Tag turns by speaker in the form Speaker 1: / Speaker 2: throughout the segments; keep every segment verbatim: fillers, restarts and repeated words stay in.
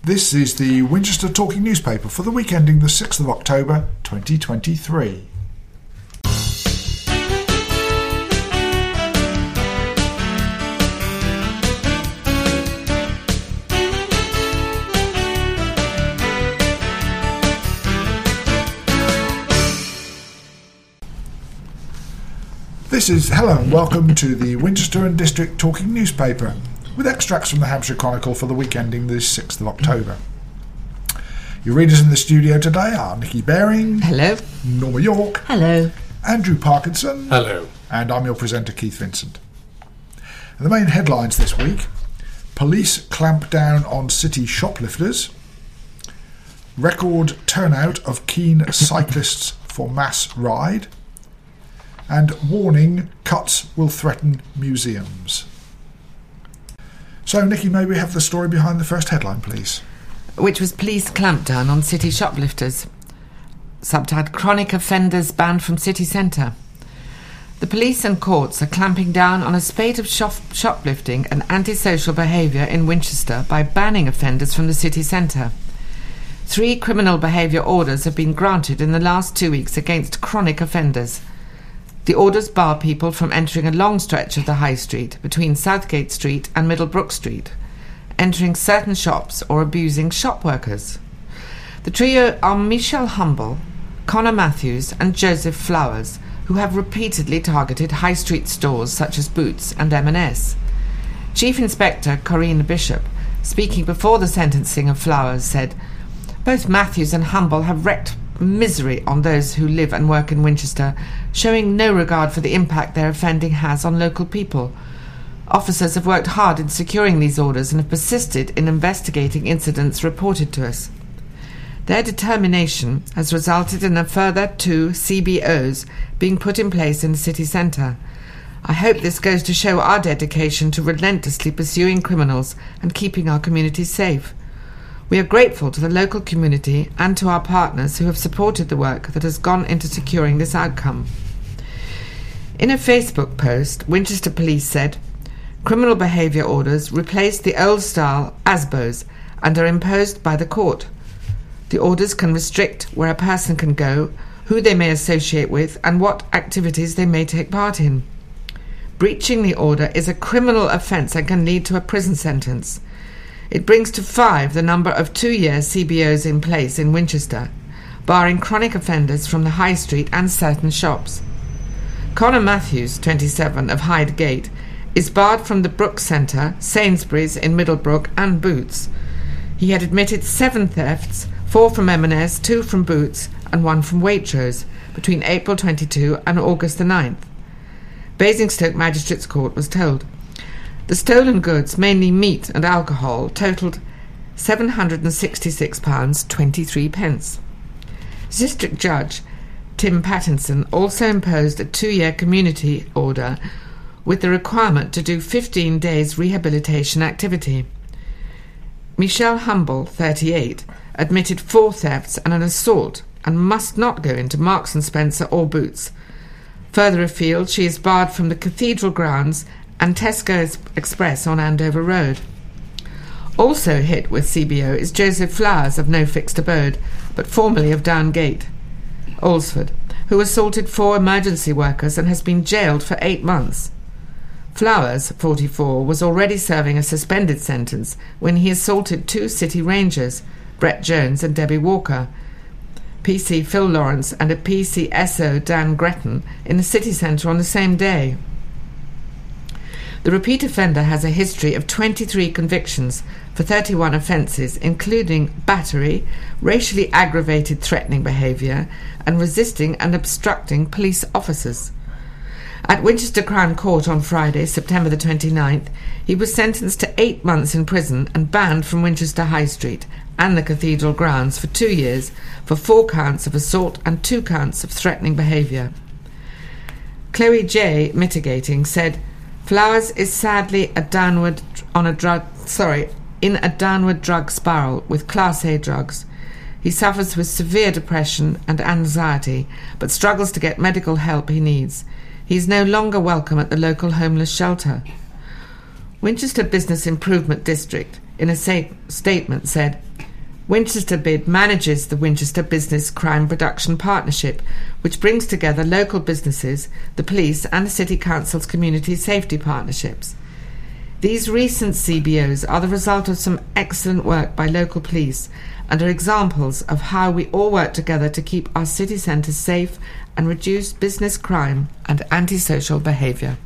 Speaker 1: This is the Winchester Talking Newspaper for the week ending the sixth of October twenty twenty-three. This is hello and welcome to the Winchester and District Talking Newspaper, with extracts from the Hampshire Chronicle for the week ending the sixth of October. Your readers in the studio today are Nikki Baring.
Speaker 2: Hello.
Speaker 1: Norma York.
Speaker 2: Hello.
Speaker 1: Andrew Parkinson.
Speaker 3: Hello.
Speaker 1: And I'm your presenter, Keith Vincent. And the main headlines this week: police clamp down on city shoplifters, record turnout of keen cyclists for mass ride, and warning, cuts will threaten museums. So, Nikki, may we have the story behind the first headline, please?
Speaker 2: Which was police clampdown on city shoplifters. Subtitled, Chronic Offenders Banned from City Centre. The police and courts are clamping down on a spate of shop- shoplifting and antisocial behaviour in Winchester by banning offenders from the city centre. Three criminal behaviour orders have been granted in the last two weeks against chronic offenders. The orders bar people from entering a long stretch of the High Street between Southgate Street and Middlebrook Street, entering certain shops or abusing shop workers. The trio are Michelle Humble, Connor Matthews and Joseph Flowers, who have repeatedly targeted High Street stores such as Boots and M and S. Chief Inspector Corinne Bishop, speaking before the sentencing of Flowers, said, "Both Matthews and Humble have wreaked misery on those who live and work in Winchester, showing no regard for the impact their offending has on local people. Officers have worked hard in securing these orders and have persisted in investigating incidents reported to us. Their determination has resulted in a further two C B Os being put in place in the city centre. I hope this goes to show our dedication to relentlessly pursuing criminals and keeping our communities safe. We are grateful to the local community and to our partners who have supported the work that has gone into securing this outcome." In a Facebook post, Winchester Police said, "Criminal behaviour orders replace the old-style A S B Os and are imposed by the court. The orders can restrict where a person can go, who they may associate with, and what activities they may take part in. Breaching the order is a criminal offence and can lead to a prison sentence. It brings to five the number of two-year C B Os in place in Winchester, barring chronic offenders from the High Street and certain shops. Connor Matthews, twenty-seven, of Hyde Gate, is barred from the Brook Centre, Sainsbury's in Middlebrook and Boots. He had admitted seven thefts, four from M and S, two from Boots and one from Waitrose, between April twenty-second and August the ninth. Basingstoke Magistrates Court was told. The stolen goods, mainly meat and alcohol, totalled seven hundred sixty-six pounds twenty-three. District Judge Tim Pattinson also imposed a two-year community order with the requirement to do fifteen days rehabilitation activity. Michelle Humble, thirty-eight, admitted four thefts and an assault and must not go into Marks and Spencer or Boots. Further afield, she is barred from the Cathedral grounds and Tesco Express on Andover Road. Also hit with C B O is Joseph Flowers of No Fixed Abode, but formerly of Downgate, Alresford, who assaulted four emergency workers and has been jailed for eight months. Flowers, forty-four, was already serving a suspended sentence when he assaulted two city rangers, Brett Jones and Debbie Walker, P C Phil Lawrence and a P C S O Dan Gretton, in the city centre on the same day. The repeat offender has a history of twenty-three convictions for thirty-one offences, including battery, racially aggravated threatening behaviour, and resisting and obstructing police officers. At Winchester Crown Court on Friday, September the twenty-ninth, he was sentenced to eight months in prison and banned from Winchester High Street and the Cathedral grounds for two years for four counts of assault and two counts of threatening behaviour. Chloe J. Mitigating said, "Flowers is sadly a downward on a drug sorry in a downward drug spiral with Class A drugs. He suffers with severe depression and anxiety, but struggles to get medical help he needs. He is no longer welcome at the local homeless shelter." Winchester Business Improvement District, in a sa- statement, said, Winchester B I D manages the Winchester Business Crime Reduction Partnership, which brings together local businesses, the police and the City Council's community safety partnerships. These recent C B Os are the result of some excellent work by local police and are examples of how we all work together to keep our city centres safe and reduce business crime and antisocial behaviour.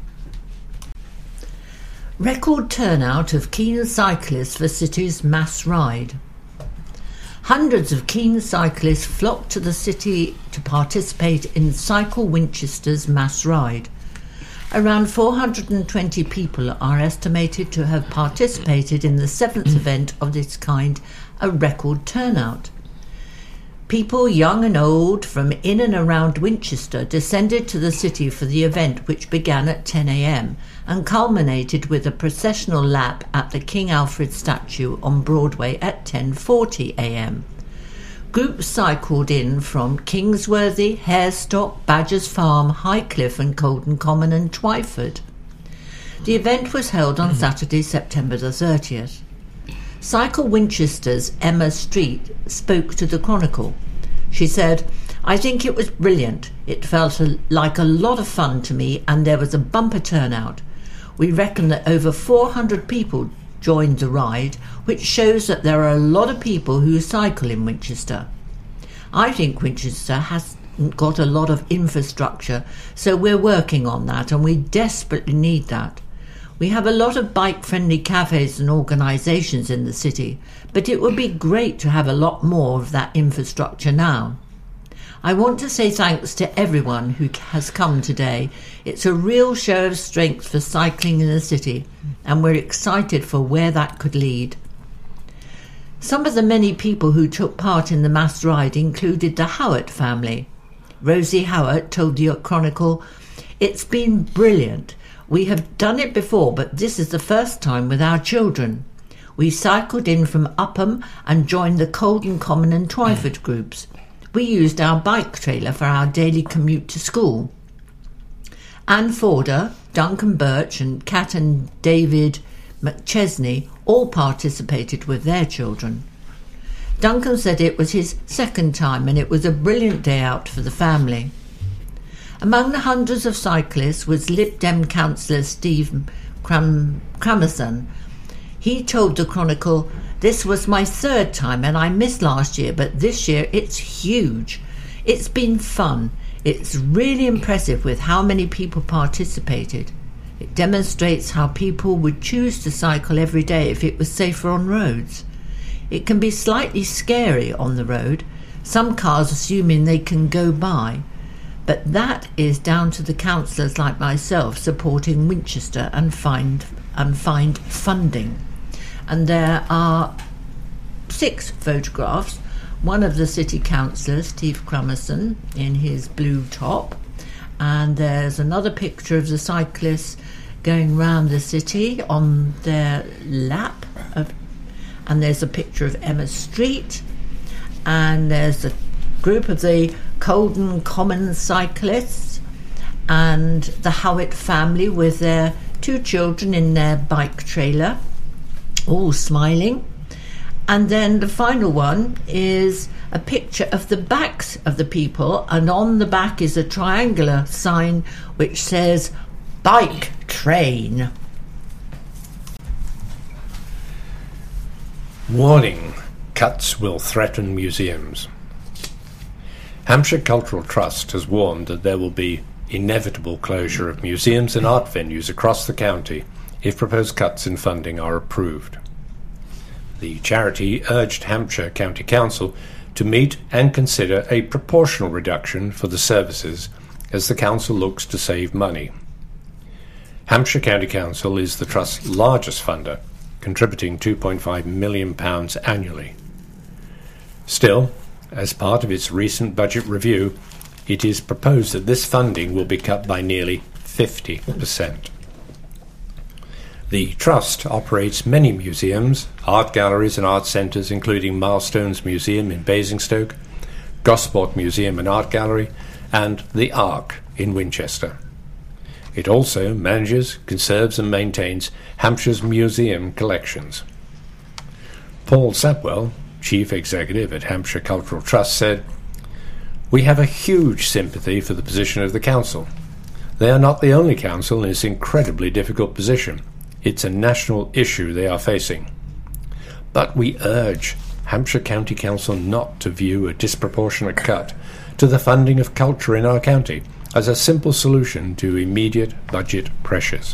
Speaker 3: Record turnout of keen cyclists for City's mass ride. Hundreds of keen cyclists flocked to the city to participate in Cycle Winchester's mass ride. Around four hundred twenty people are estimated to have participated in the seventh event of this kind, a record turnout. People young and old from in and around Winchester descended to the city for the event, which began at ten a.m. and culminated with a processional lap at the King Alfred statue on Broadway at ten forty a.m. Groups cycled in from Kingsworthy, Harestock, Badger's Farm, Highcliffe and Colden Common and Twyford. The event was held on Saturday, September the thirtieth. Cycle Winchester's Emma Street spoke to the Chronicle. She said, "I think it was brilliant. It felt a, like a lot of fun to me, and there was a bumper turnout. We reckon that over four hundred people joined the ride, which shows that there are a lot of people who cycle in Winchester. I think Winchester hasn't got a lot of infrastructure, so we're working on that, and we desperately need that. We have a lot of bike-friendly cafes and organisations in the city, but it would be great to have a lot more of that infrastructure now. I want to say thanks to everyone who has come today. It's a real show of strength for cycling in the city, and we're excited for where that could lead." Some of the many people who took part in the mass ride included the Howard family. Rosie Howard told the Chronicle, "It's been brilliant. We have done it before, but this is the first time with our children. We cycled in from Upham and joined the Colden Common and Twyford groups. We used our bike trailer for our daily commute to school. Anne Forder, Duncan Birch and Kat and David McChesney all participated with their children. Duncan said it was his second time and it was a brilliant day out for the family." Among the hundreds of cyclists was Lib Dem councillor Steve Cram- Cramerson. He told the Chronicle, "This was my third time and I missed last year, but this year it's huge. It's been fun. It's really impressive with how many people participated. It demonstrates how people would choose to cycle every day if it was safer on roads. It can be slightly scary on the road, some cars assuming they can go by. But that is down to the councillors like myself supporting Winchester and find and find funding." And there are six photographs. One of the city councillor, Steve Cramerson, in his blue top. And there's another picture of the cyclists going round the city on their lap. Of, and there's a picture of Emma Street. And there's a group of the Colden Common cyclists and the Howitt family with their two children in their bike trailer, all smiling. And then the final one is a picture of the backs of the people, and on the back is a triangular sign which says "Bike Train."
Speaker 4: Warning: cuts will threaten museums. Hampshire Cultural Trust has warned that there will be inevitable closure of museums and art venues across the county if proposed cuts in funding are approved. The charity urged Hampshire County Council to meet and consider a proportional reduction for the services as the council looks to save money. Hampshire County Council is the Trust's largest funder, contributing two point five million pounds annually. Still, as part of its recent budget review, it is proposed that this funding will be cut by nearly fifty percent. The Trust operates many museums, art galleries and art centres, including Milestones Museum in Basingstoke, Gosport Museum and Art Gallery, and the Ark in Winchester. It also manages, conserves and maintains Hampshire's museum collections. Paul Sapwell, chief executive at Hampshire Cultural Trust, said, "We have a huge sympathy for the position of the council. They are not the only council in this incredibly difficult position. It's a national issue they are facing. But we urge Hampshire County Council not to view a disproportionate cut to the funding of culture in our county as a simple solution to immediate budget pressures.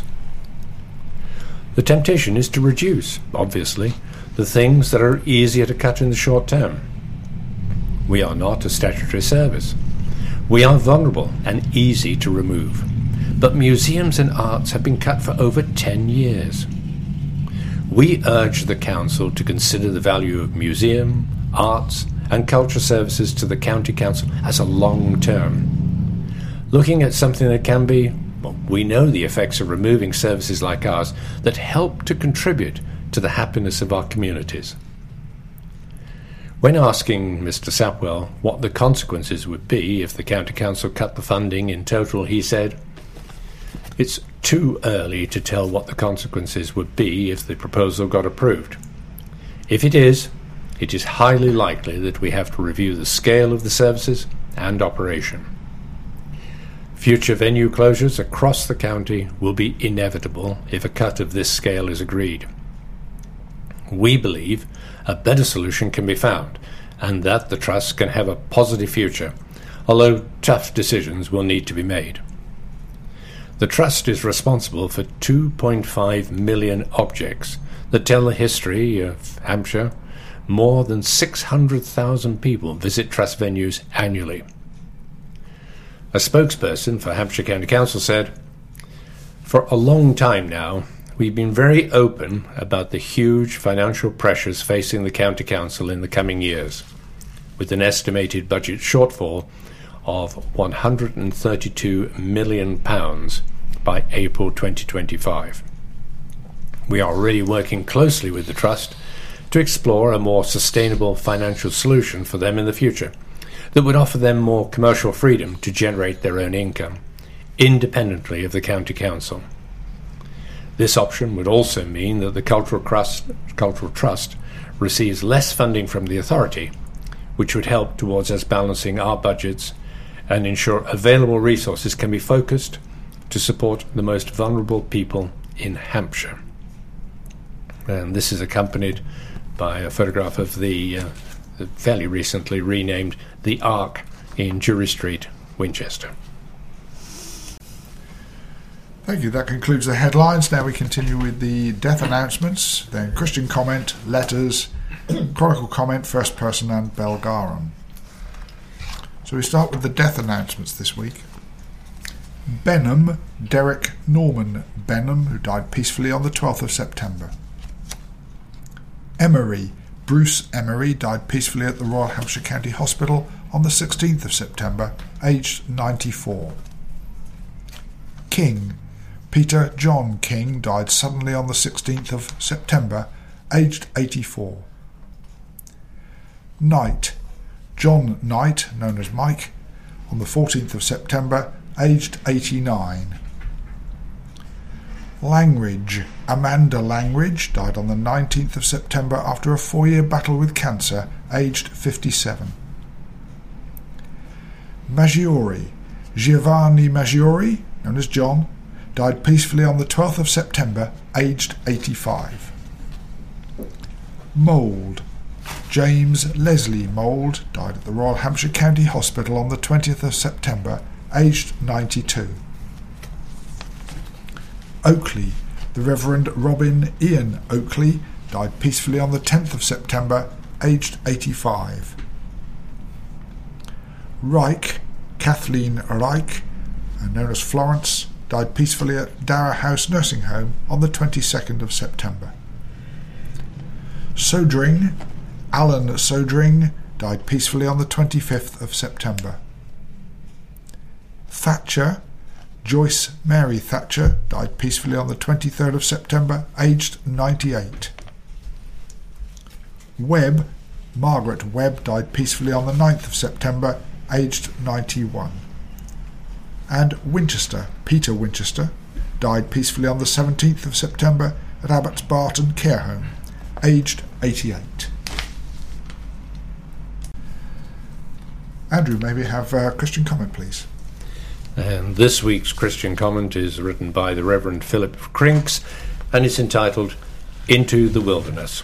Speaker 4: The temptation is to reduce, obviously, the things that are easier to cut in the short term. We are not a statutory service. We are vulnerable and easy to remove. But museums and arts have been cut for over ten years. We urge the Council to consider the value of museum, arts and culture services to the County Council as a long term. Looking at something that can be, well, we know the effects of removing services like ours that help to contribute to the happiness of our communities." When asking Mister Sapwell what the consequences would be if the County Council cut the funding in total, he said, "It's too early to tell what the consequences would be if the proposal got approved. If it is, it is highly likely that we have to review the scale of the services and operation. Future venue closures across the county will be inevitable if a cut of this scale is agreed. We believe a better solution can be found, and that the Trust can have a positive future, although tough decisions will need to be made. The Trust is responsible for two point five million objects that tell the history of Hampshire. More than six hundred thousand people visit Trust venues annually." A spokesperson for Hampshire County Council said, "For a long time now, we've been very open about the huge financial pressures facing the County Council in the coming years, with an estimated budget shortfall of one hundred thirty-two million pounds by April twenty twenty-five. We are already working closely with the Trust to explore a more sustainable financial solution for them in the future that would offer them more commercial freedom to generate their own income, independently of the County Council. This option would also mean that the Cultural Trust, Cultural Trust receives less funding from the authority, which would help towards us balancing our budgets and ensure available resources can be focused to support the most vulnerable people in Hampshire." And this is accompanied by a photograph of the, uh, the fairly recently renamed The Ark in Jury Street, Winchester.
Speaker 1: Thank you. That concludes the headlines. Now we continue with the death announcements, then Christian comment, letters, Chronicle comment, first person and Belgarum. So we start with the death announcements this week. Benham, Derek Norman Benham, who died peacefully on the twelfth of September. Emery, Bruce Emery, died peacefully at the Royal Hampshire County Hospital on the sixteenth of September, aged ninety-four. King, Peter John King, died suddenly on the sixteenth of September, aged eighty-four. Knight, John Knight, known as Mike, on the fourteenth of September, aged eighty-nine. Langridge, Amanda Langridge, died on the nineteenth of September after a four-year battle with cancer, aged fifty-seven. Maggiore, Giovanni Maggiore, known as John, died peacefully on the twelfth of September, aged eighty-five. Mould, James Leslie Mould, died at the Royal Hampshire County Hospital on the twentieth of September, aged ninety-two. Oakley, the Reverend Robin Ian Oakley, died peacefully on the tenth of September, aged eighty-five. Reich, Kathleen Reich, known as Florence, died peacefully at Dower House Nursing Home on the twenty-second of September. Sodring, Alan Sodring, died peacefully on the twenty-fifth of September. Thatcher, Joyce Mary Thatcher, died peacefully on the twenty-third of September, aged ninety-eight. Webb, Margaret Webb, died peacefully on the ninth of September, aged ninety-one. And Winchester, Peter Winchester, died peacefully on the seventeenth of September at Abbots Barton Care Home, aged eighty-eight. Andrew, maybe have a Christian comment, please.
Speaker 4: And this week's Christian comment is written by the Reverend Philip Crinks and is entitled Into the Wilderness.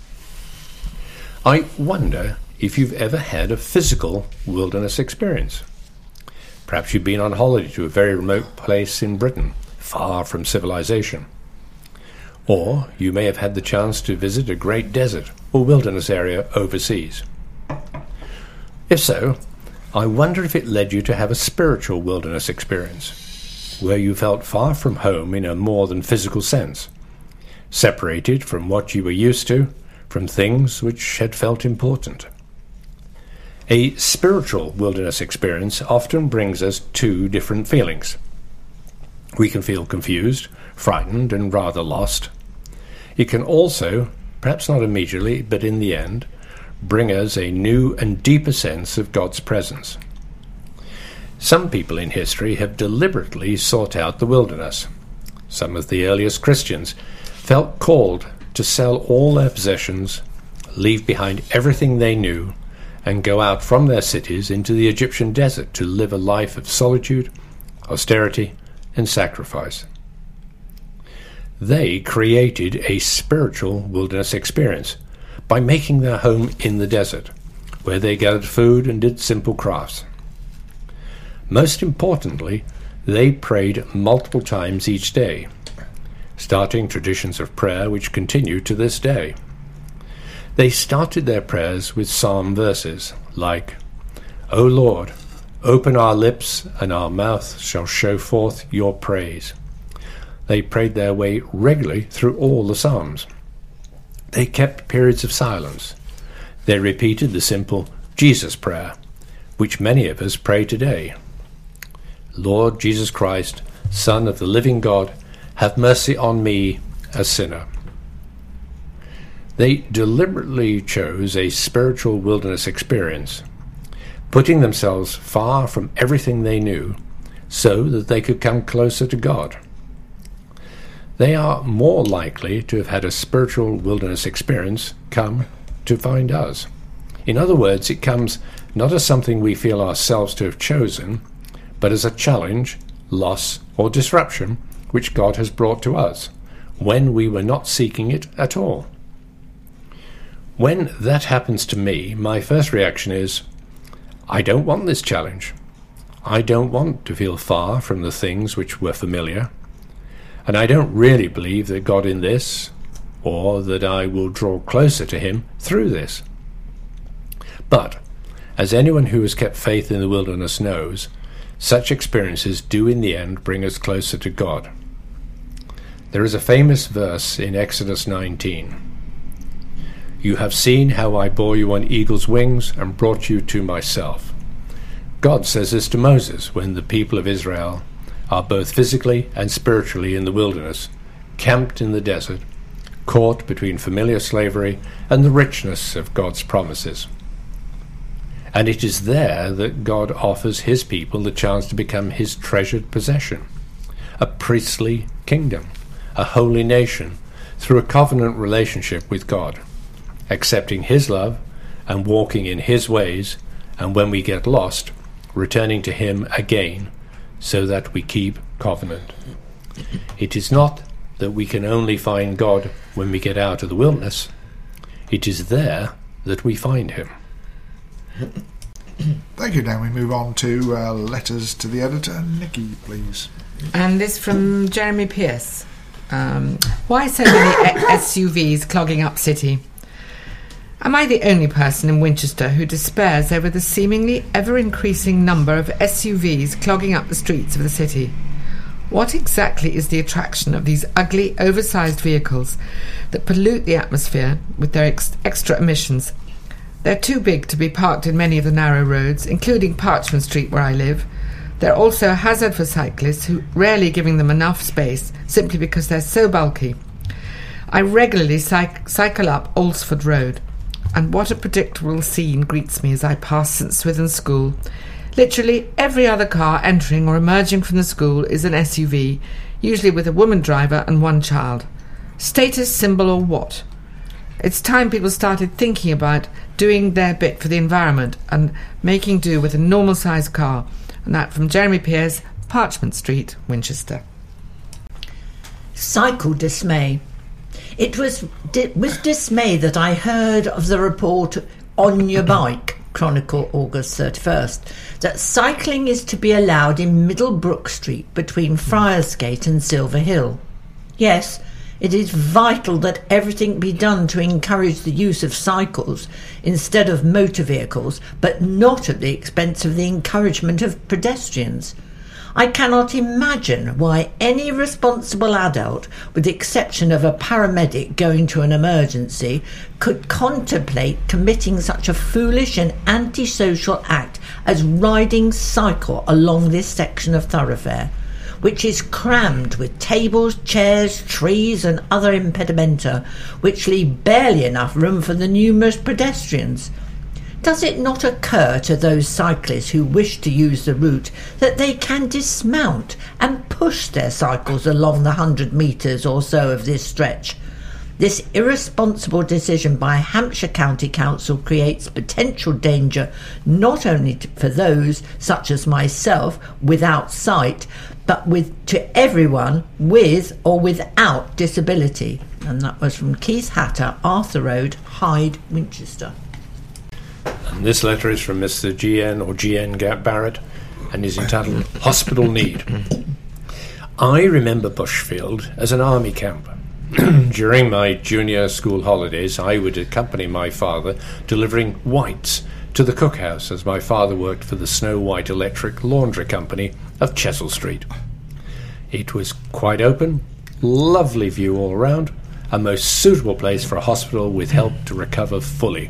Speaker 4: I wonder if you've ever had a physical wilderness experience. Perhaps you've been on holiday to a very remote place in Britain, far from civilization. Or you may have had the chance to visit a great desert or wilderness area overseas. If so, I wonder if it led you to have a spiritual wilderness experience, where you felt far from home in a more than physical sense, separated from what you were used to, from things which had felt important. A spiritual wilderness experience often brings us two different feelings. We can feel confused, frightened, and rather lost. It can also, perhaps not immediately, but in the end, bring us a new and deeper sense of God's presence. Some people in history have deliberately sought out the wilderness. Some of the earliest Christians felt called to sell all their possessions, leave behind everything they knew, and go out from their cities into the Egyptian desert to live a life of solitude, austerity, and sacrifice. They created a spiritual wilderness experience by making their home in the desert, where they gathered food and did simple crafts. Most importantly, they prayed multiple times each day, starting traditions of prayer which continue to this day. They started their prayers with psalm verses like, O Lord, open our lips, and our mouth shall show forth your praise. They prayed their way regularly through all the psalms. They kept periods of silence. They repeated the simple Jesus prayer, which many of us pray today. Lord Jesus Christ, Son of the living God, have mercy on me, a sinner. They deliberately chose a spiritual wilderness experience, putting themselves far from everything they knew so that they could come closer to God. They are more likely to have had a spiritual wilderness experience come to find us. In other words, it comes not as something we feel ourselves to have chosen, but as a challenge, loss, or disruption which God has brought to us, when we were not seeking it at all. When that happens to me, my first reaction is, I don't want this challenge. I don't want to feel far from the things which were familiar, and I don't really believe that God in this, or that I will draw closer to him through this. But, as anyone who has kept faith in the wilderness knows, such experiences do in the end bring us closer to God. There is a famous verse in Exodus nineteen. You have seen how I bore you on eagle's wings and brought you to myself. God says this to Moses when the people of Israel are both physically and spiritually in the wilderness, camped in the desert, caught between familiar slavery and the richness of God's promises. And it is there that God offers his people the chance to become his treasured possession, a priestly kingdom, a holy nation, through a covenant relationship with God, accepting his love and walking in his ways, and when we get lost, returning to him again, so that we keep covenant. It is not that we can only find God when we get out of the wilderness. It is there that we find him.
Speaker 1: Thank you. Now we move on to uh, letters to the editor. Nikki, please.
Speaker 2: And this from Jeremy Pierce. Um, why so many S U Vs clogging up city? Am I the only person in Winchester who despairs over the seemingly ever-increasing number of S U Vs clogging up the streets of the city? What exactly is the attraction of these ugly, oversized vehicles that pollute the atmosphere with their ex- extra emissions? They're too big to be parked in many of the narrow roads, including Parchment Street where I live. They're also a hazard for cyclists, who rarely giving them enough space simply because they're so bulky. I regularly cyc- cycle up Alresford Road, and what a predictable scene greets me as I pass St Swithin's School. Literally every other car entering or emerging from the school is an S U V, usually with a woman driver and one child. Status symbol or what? It's time people started thinking about doing their bit for the environment and making do with a normal-sized car. And that from Jeremy Pearce, Parchment Street, Winchester.
Speaker 3: Cycle dismay. It was di- with dismay that I heard of the report On Your Bike, Chronicle August thirty-first, that cycling is to be allowed in Middlebrook Street between Friarsgate and Silver Hill. Yes, it is vital that everything be done to encourage the use of cycles instead of motor vehicles, but not at the expense of the encouragement of pedestrians. I cannot imagine why any responsible adult, with the exception of a paramedic going to an emergency, could contemplate committing such a foolish and antisocial act as riding cycle along this section of thoroughfare, which is crammed with tables, chairs, trees and other impedimenta, which leave barely enough room for the numerous pedestrians. Does it not occur to those cyclists who wish to use the route that they can dismount and push their cycles along the hundred metres or so of this stretch? This irresponsible decision by Hampshire County Council creates potential danger not only to, for those, such as myself, without sight, but with to everyone with or without disability. And that was from Keith Hatter, Arthur Road, Hyde, Winchester.
Speaker 4: And this letter is from Mister G N or G N Barrett and is entitled Hospital Need. I remember Bushfield as an army camp. During my junior school holidays, I would accompany my father delivering whites to the cookhouse, as my father worked for the Snow White Electric Laundry Company of Chesil Street. It was quite open, lovely view all round, a most suitable place for a hospital with help to recover fully.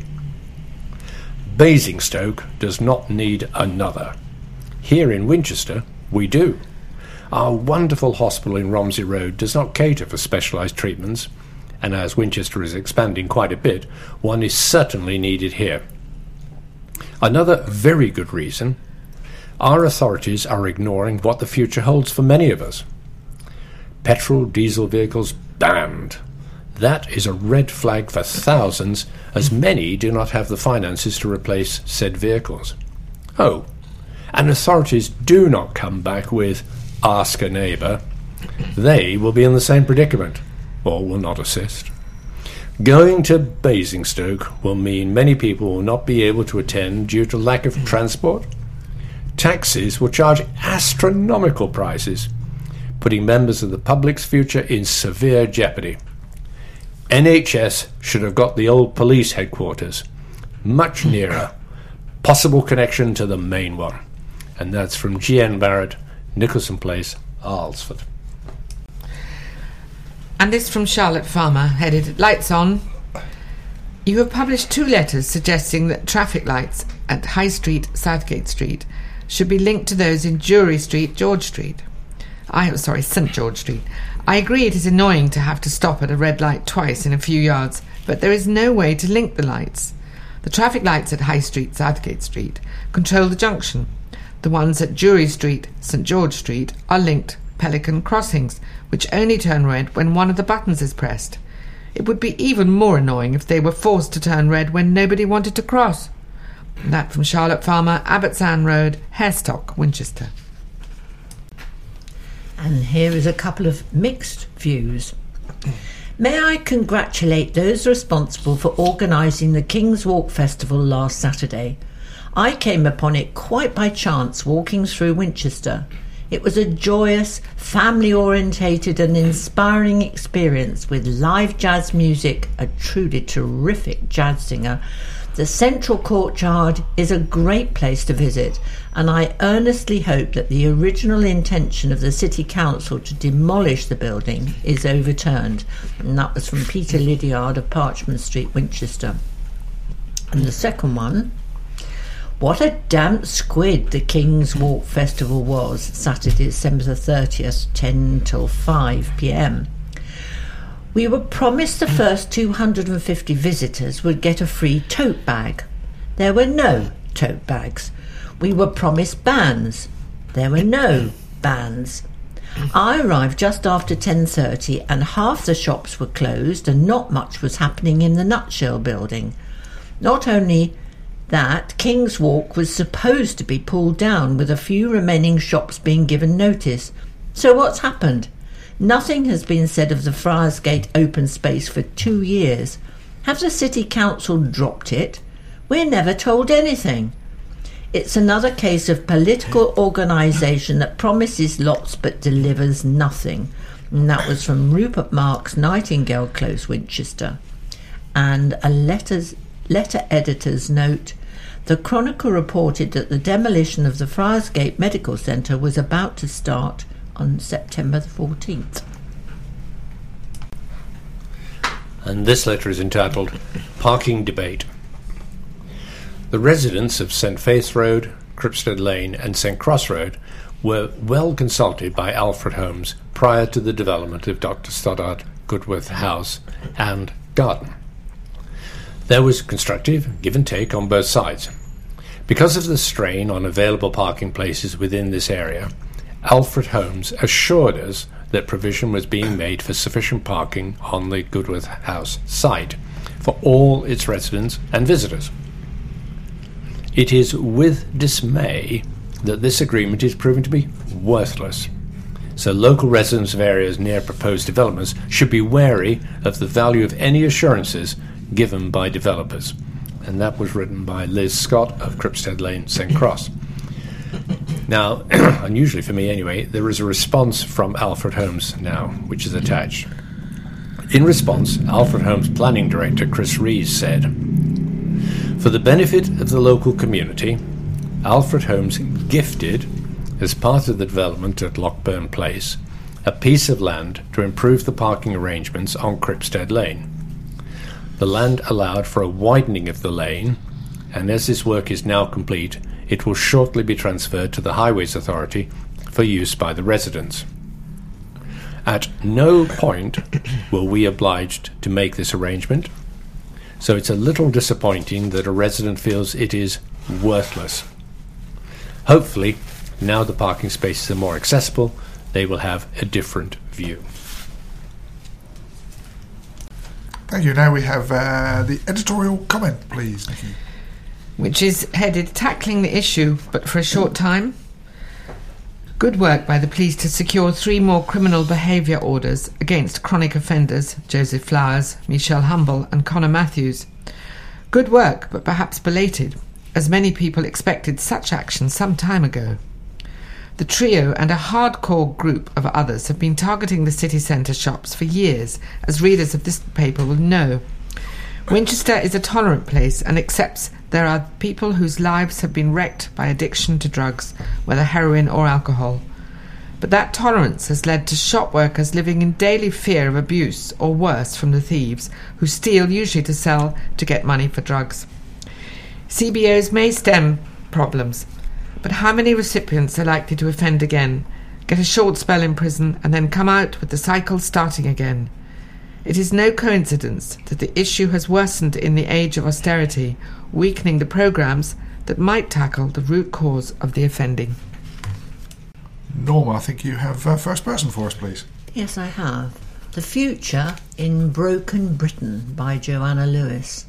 Speaker 4: Basingstoke does not need another. Here in Winchester, we do. Our wonderful hospital in Romsey Road does not cater for specialised treatments, and as Winchester is expanding quite a bit, one is certainly needed here. Another very good reason, our authorities are ignoring what the future holds for many of us. Petrol, diesel vehicles banned. That is a red flag for thousands, as many do not have the finances to replace said vehicles. Oh, and authorities do not come back with ask a neighbour. They will be in the same predicament, or will not assist. Going to Basingstoke will mean many people will not be able to attend due to lack of transport. Taxis will charge astronomical prices, putting members of the public's future in severe jeopardy. N H S should have got the old police headquarters, much nearer, possible connection to the main one. And that's from G N Barrett, Nicholson Place, Alresford.
Speaker 2: And this from Charlotte Farmer, headed Lights On. You have published two letters suggesting that traffic lights at High Street, Southgate Street should be linked to those in Drury Street, George Street. I sorry, St George Street. I agree it is annoying to have to stop at a red light twice in a few yards, but there is no way to link the lights. The traffic lights at High Street, Southgate Street control the junction. The ones at Drury Street, St George Street are linked Pelican crossings, which only turn red when one of the buttons is pressed. It would be even more annoying if they were forced to turn red when nobody wanted to cross. And that from Charlotte Farmer, Abbotsand Road, Harestock, Winchester.
Speaker 3: And here is a couple of mixed views. May I congratulate those responsible for organising the King's Walk Festival last Saturday. I came upon it quite by chance walking through Winchester. It was a joyous, family-orientated and inspiring experience with live jazz music, a truly terrific jazz singer. The central courtyard is a great place to visit, and I earnestly hope that the original intention of the City Council to demolish the building is overturned. And that was from Peter Lydiard of Parchment Street, Winchester. And the second one, what a damp squid the King's Walk Festival was, Saturday, December the thirtieth, ten till five p m. We were promised the first two hundred fifty visitors would get a free tote bag. There were no tote bags. We were promised bands. There were no bands. I arrived just after ten thirty and half the shops were closed and not much was happening in the Nutshell building. Not only that, King's Walk was supposed to be pulled down with a few remaining shops being given notice. So what's happened? Nothing has been said of the Friarsgate open space for two years. Have the City Council dropped it? We're never told anything. It's another case of political organisation that promises lots but delivers nothing. And that was from Rupert Marks, Nightingale Close, Winchester. And a letters, letter editor's note. The Chronicle reported that the demolition of the Friarsgate Medical Centre was about to start on September the fourteenth.
Speaker 4: And this letter is entitled Parking Debate. The residents of St Faith's Road, Cripstead Lane and St Cross Road were well consulted by Alfred Holmes prior to the development of Doctor Stoddart Goodworth House and Garden. There was constructive give and take on both sides. Because of the strain on available parking places within this area, Alfred Holmes assured us that provision was being made for sufficient parking on the Goodworth House site for all its residents and visitors. It is with dismay that this agreement is proven to be worthless. So local residents of areas near proposed developments should be wary of the value of any assurances given by developers. And that was written by Liz Scott of Cripstead Lane, St Cross. Now, unusually for me anyway, there is a response from Alfred Holmes now, which is attached. In response, Alfred Holmes Planning Director Chris Rees said, "For the benefit of the local community, Alfred Holmes gifted, as part of the development at Lockburn Place, a piece of land to improve the parking arrangements on Cripstead Lane. The land allowed for a widening of the lane, and as this work is now complete, it will shortly be transferred to the Highways Authority for use by the residents. At no point were we obliged to make this arrangement, so it's a little disappointing that a resident feels it is worthless. Hopefully, now the parking spaces are more accessible, they will have a different view."
Speaker 1: Thank you. Now we have uh, the editorial comment, please, Nikki.
Speaker 2: Which is headed Tackling the Issue, but for a short time. Good work by the police to secure three more criminal behaviour orders against chronic offenders, Joseph Flowers, Michelle Humble and Connor Matthews. Good work, but perhaps belated, as many people expected such action some time ago. The trio and a hardcore group of others have been targeting the city centre shops for years, as readers of this paper will know. Winchester is a tolerant place and accepts there are people whose lives have been wrecked by addiction to drugs, whether heroin or alcohol. But that tolerance has led to shop workers living in daily fear of abuse or worse from the thieves, who steal usually to sell to get money for drugs. C B Os may stem problems, but how many recipients are likely to offend again, get a short spell in prison and then come out with the cycle starting again? It is no coincidence that the issue has worsened in the age of austerity, weakening the programmes that might tackle the root cause of the offending.
Speaker 1: Norma, I think you have uh, first person for us, please.
Speaker 3: Yes, I have. The Future in Broken Britain by Joanna Lewis.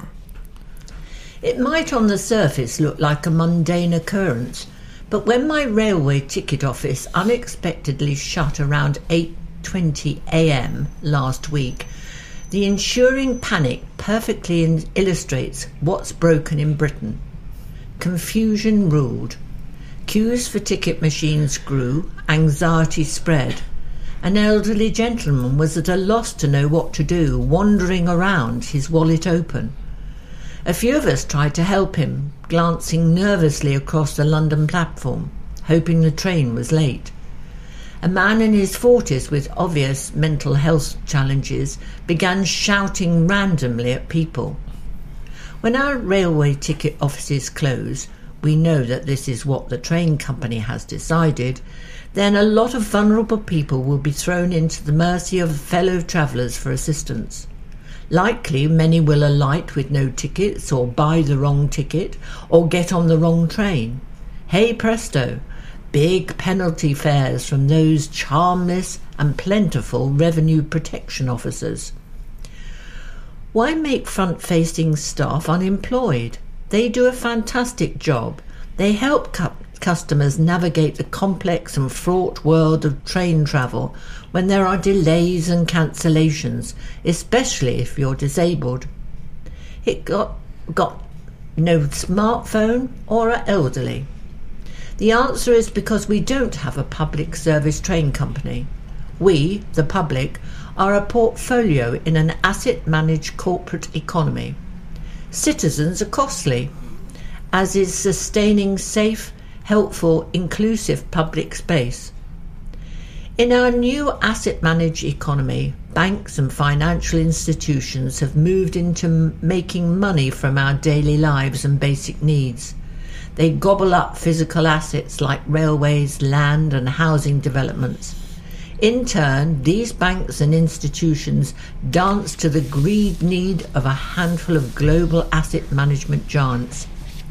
Speaker 3: It might on the surface look like a mundane occurrence, but when my railway ticket office unexpectedly shut around eight twenty a m last week, the ensuing panic perfectly in- illustrates what's broken in Britain. Confusion ruled. Queues for ticket machines grew, anxiety spread. An elderly gentleman was at a loss to know what to do, wandering around, his wallet open. A few of us tried to help him, glancing nervously across the London platform, hoping the train was late. A man in his forties with obvious mental health challenges began shouting randomly at people. When our railway ticket offices close, we know that this is what the train company has decided, then a lot of vulnerable people will be thrown into the mercy of fellow travellers for assistance. Likely many will alight with no tickets, or buy the wrong ticket, or get on the wrong train. Hey presto, big penalty fares from those charmless and plentiful revenue protection officers. Why make front-facing staff unemployed? They do a fantastic job. They help cu- customers navigate the complex and fraught world of train travel when there are delays and cancellations, especially if you're disabled. It got, got no smartphone or are elderly. The answer is because we don't have a public service train company. We, the public, are a portfolio in an asset-managed corporate economy. Citizens are costly, as is sustaining safe, helpful, inclusive public space. In our new asset-managed economy, banks and financial institutions have moved into making money from our daily lives and basic needs. They gobble up physical assets like railways, land and housing developments. In turn, these banks and institutions dance to the greed need of a handful of global asset management giants.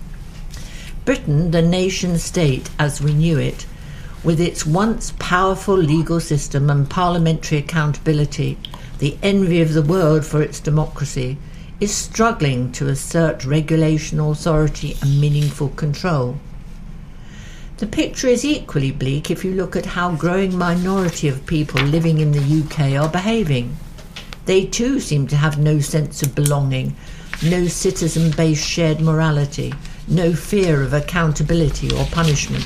Speaker 3: Britain, the nation-state as we knew it, with its once powerful legal system and parliamentary accountability, the envy of the world for its democracy, is struggling to assert regulation, authority and meaningful control. The picture is equally bleak if you look at how a growing minority of people living in the U K are behaving. They too seem to have no sense of belonging, no citizen-based shared morality, no fear of accountability or punishment.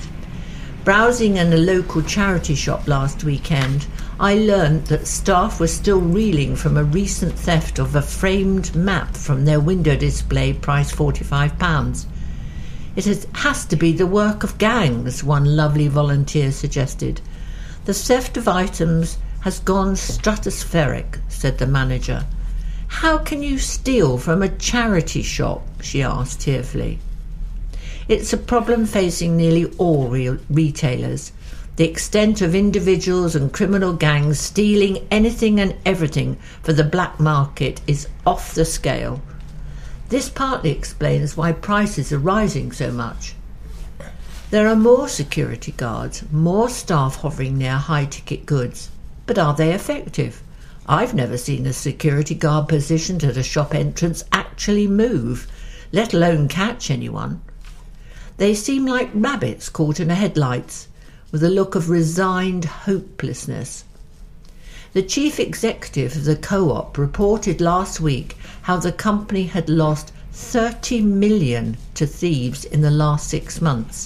Speaker 3: Browsing in a local charity shop last weekend, I learnt that staff were still reeling from a recent theft of a framed map from their window display priced forty-five pounds. It has, has to be the work of gangs, one lovely volunteer suggested. The theft of items has gone stratospheric, said the manager. How can you steal from a charity shop? She asked tearfully. It's a problem facing nearly all re- retailers. The extent of individuals and criminal gangs stealing anything and everything for the black market is off the scale. This partly explains why prices are rising so much. There are more security guards, more staff hovering near high-ticket goods. But are they effective? I've never seen a security guard positioned at a shop entrance actually move, let alone catch anyone. They seem like rabbits caught in the headlights, with a look of resigned hopelessness. The chief executive of the co-op reported last week how the company had lost thirty million to thieves in the last six months.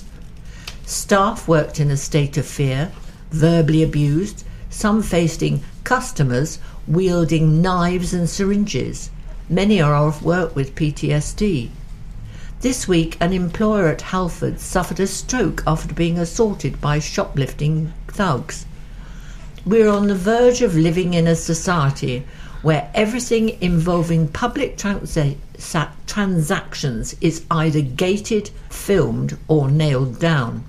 Speaker 3: Staff worked in a state of fear, verbally abused, some facing customers wielding knives and syringes. Many are off work with P T S D. This week, an employer at Halford suffered a stroke after being assaulted by shoplifting thugs. We're on the verge of living in a society where everything involving public transa- transactions is either gated, filmed, or nailed down.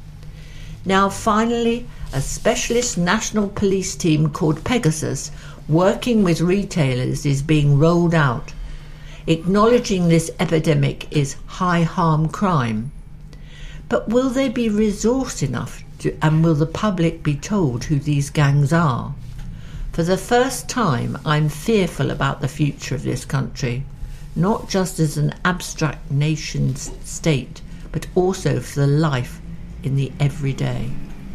Speaker 3: Now, finally, a specialist national police team called Pegasus, working with retailers, is being rolled out. Acknowledging this epidemic is high-harm crime. But will they be resourced enough to, and will the public be told who these gangs are? For the first time, I'm fearful about the future of this country, not just as an abstract nation state, but also for the life in the everyday.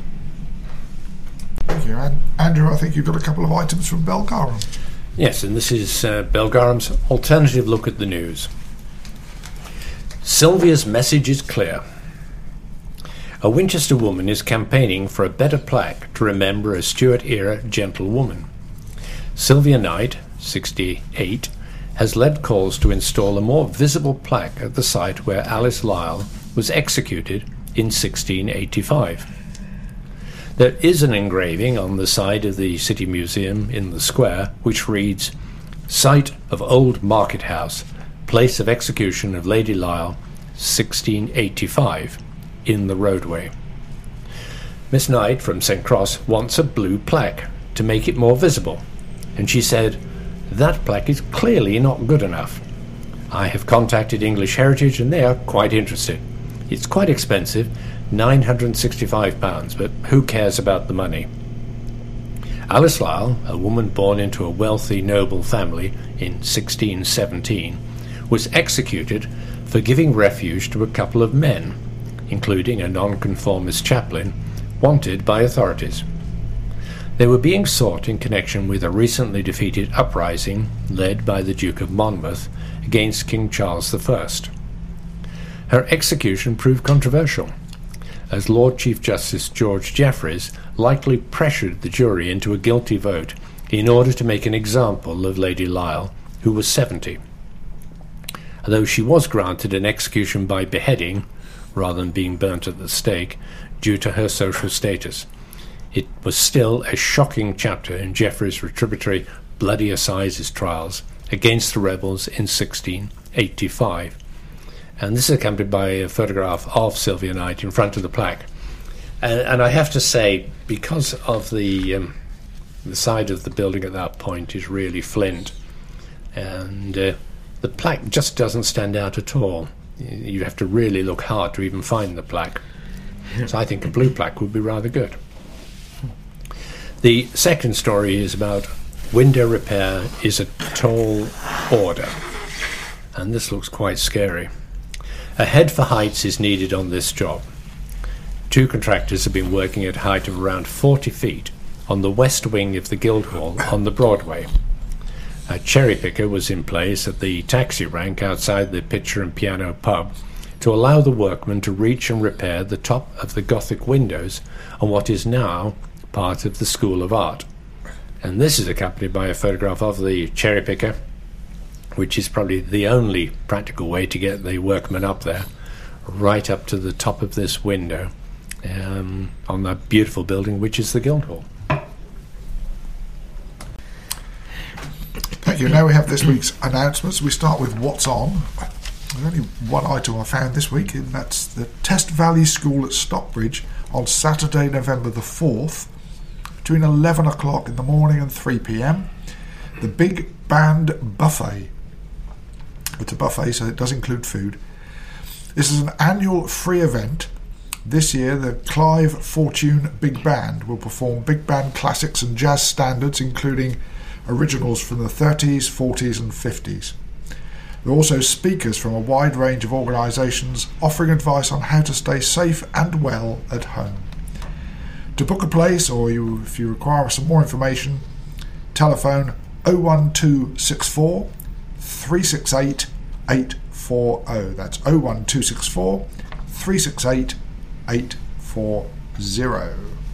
Speaker 1: Thank you. And Andrew, I think you've got a couple of items from Belgarum.
Speaker 4: Yes, and this is uh, Belgarum's alternative look at the news. Sylvia's message is clear. A Winchester woman is campaigning for a better plaque to remember a Stuart-era gentlewoman. Sylvia Knight, sixty-eight, has led calls to install a more visible plaque at the site where Alice Lisle was executed in sixteen eighty-five. There is an engraving on the side of the City Museum in the square which reads, "Site of Old Market House, place of execution of Lady Lisle, sixteen eighty-five, in the roadway." Miss Knight from Saint Cross wants a blue plaque to make it more visible, and she said, "That plaque is clearly not good enough. I have contacted English Heritage and they are quite interested. It's quite expensive, nine hundred sixty-five pounds, but who cares about the money? Alice Lisle, a woman born into a wealthy noble family in sixteen seventeen, was executed for giving refuge to a couple of men, including a nonconformist chaplain, wanted by authorities. They were being sought in connection with a recently defeated uprising led by the Duke of Monmouth against King Charles the First. Her execution proved controversial, as Lord Chief Justice George Jeffreys likely pressured the jury into a guilty vote in order to make an example of Lady Lisle, who was seventy. Although she was granted an execution by beheading, rather than being burnt at the stake, due to her social status, it was still a shocking chapter in Jeffreys' retributory Bloody Assizes trials against the rebels in sixteen eighty-five. And this is accompanied by a photograph of Sylvia Knight in front of the plaque. And, and I have to say, because of the um, the side of the building at that point is really flint, and uh, the plaque just doesn't stand out at all. You have to really look hard to even find the plaque. So I think a blue plaque would be rather good. The second story is about window repair is a tall order, and this looks quite scary. A head for heights is needed on this job. Two contractors have been working at a height of around forty feet on the west wing of the Guildhall on the Broadway. A cherry picker was in place at the taxi rank outside the Pitcher and Piano pub to allow the workmen to reach and repair the top of the Gothic windows on what is now part of the School of Art. And this is accompanied by a photograph of the cherry picker, which is probably the only practical way to get the workmen up there, right up to the top of this window um, on that beautiful building which is the Guildhall.
Speaker 1: Thank you. Now we have this week's announcements. We start with what's on. There's only one item I found this week, and that's the Test Valley School at Stockbridge on Saturday, November the fourth, between eleven o'clock in the morning and three p.m. The Big Band Buffet. It's a buffet, so it does include food. This is an annual free event. This year, the Clive Fortune Big Band will perform big band classics and jazz standards, including originals from the thirties, forties and fifties. There are also speakers from a wide range of organisations offering advice on how to stay safe and well at home. To book a place, or you, if you require some more information, telephone oh one two six four, three six eight, eight four oh. That's oh one two six four, three six eight, eight four oh.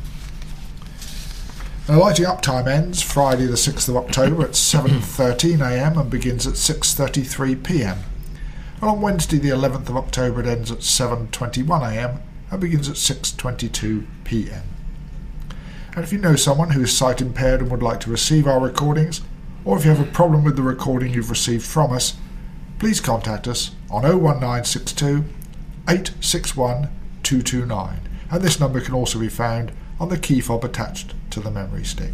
Speaker 1: Now, lighting up time ends Friday the sixth of October at seven thirteen a.m. and begins at six thirty-three p.m. And on Wednesday the eleventh of October it ends at seven twenty-one a.m. and begins at six twenty-two p.m. And if you know someone who is sight impaired and would like to receive our recordings, or if you have a problem with the recording you've received from us, please contact us on oh one nine six two, eight six one, two two nine, and this number can also be found on the key fob attached to the memory stick.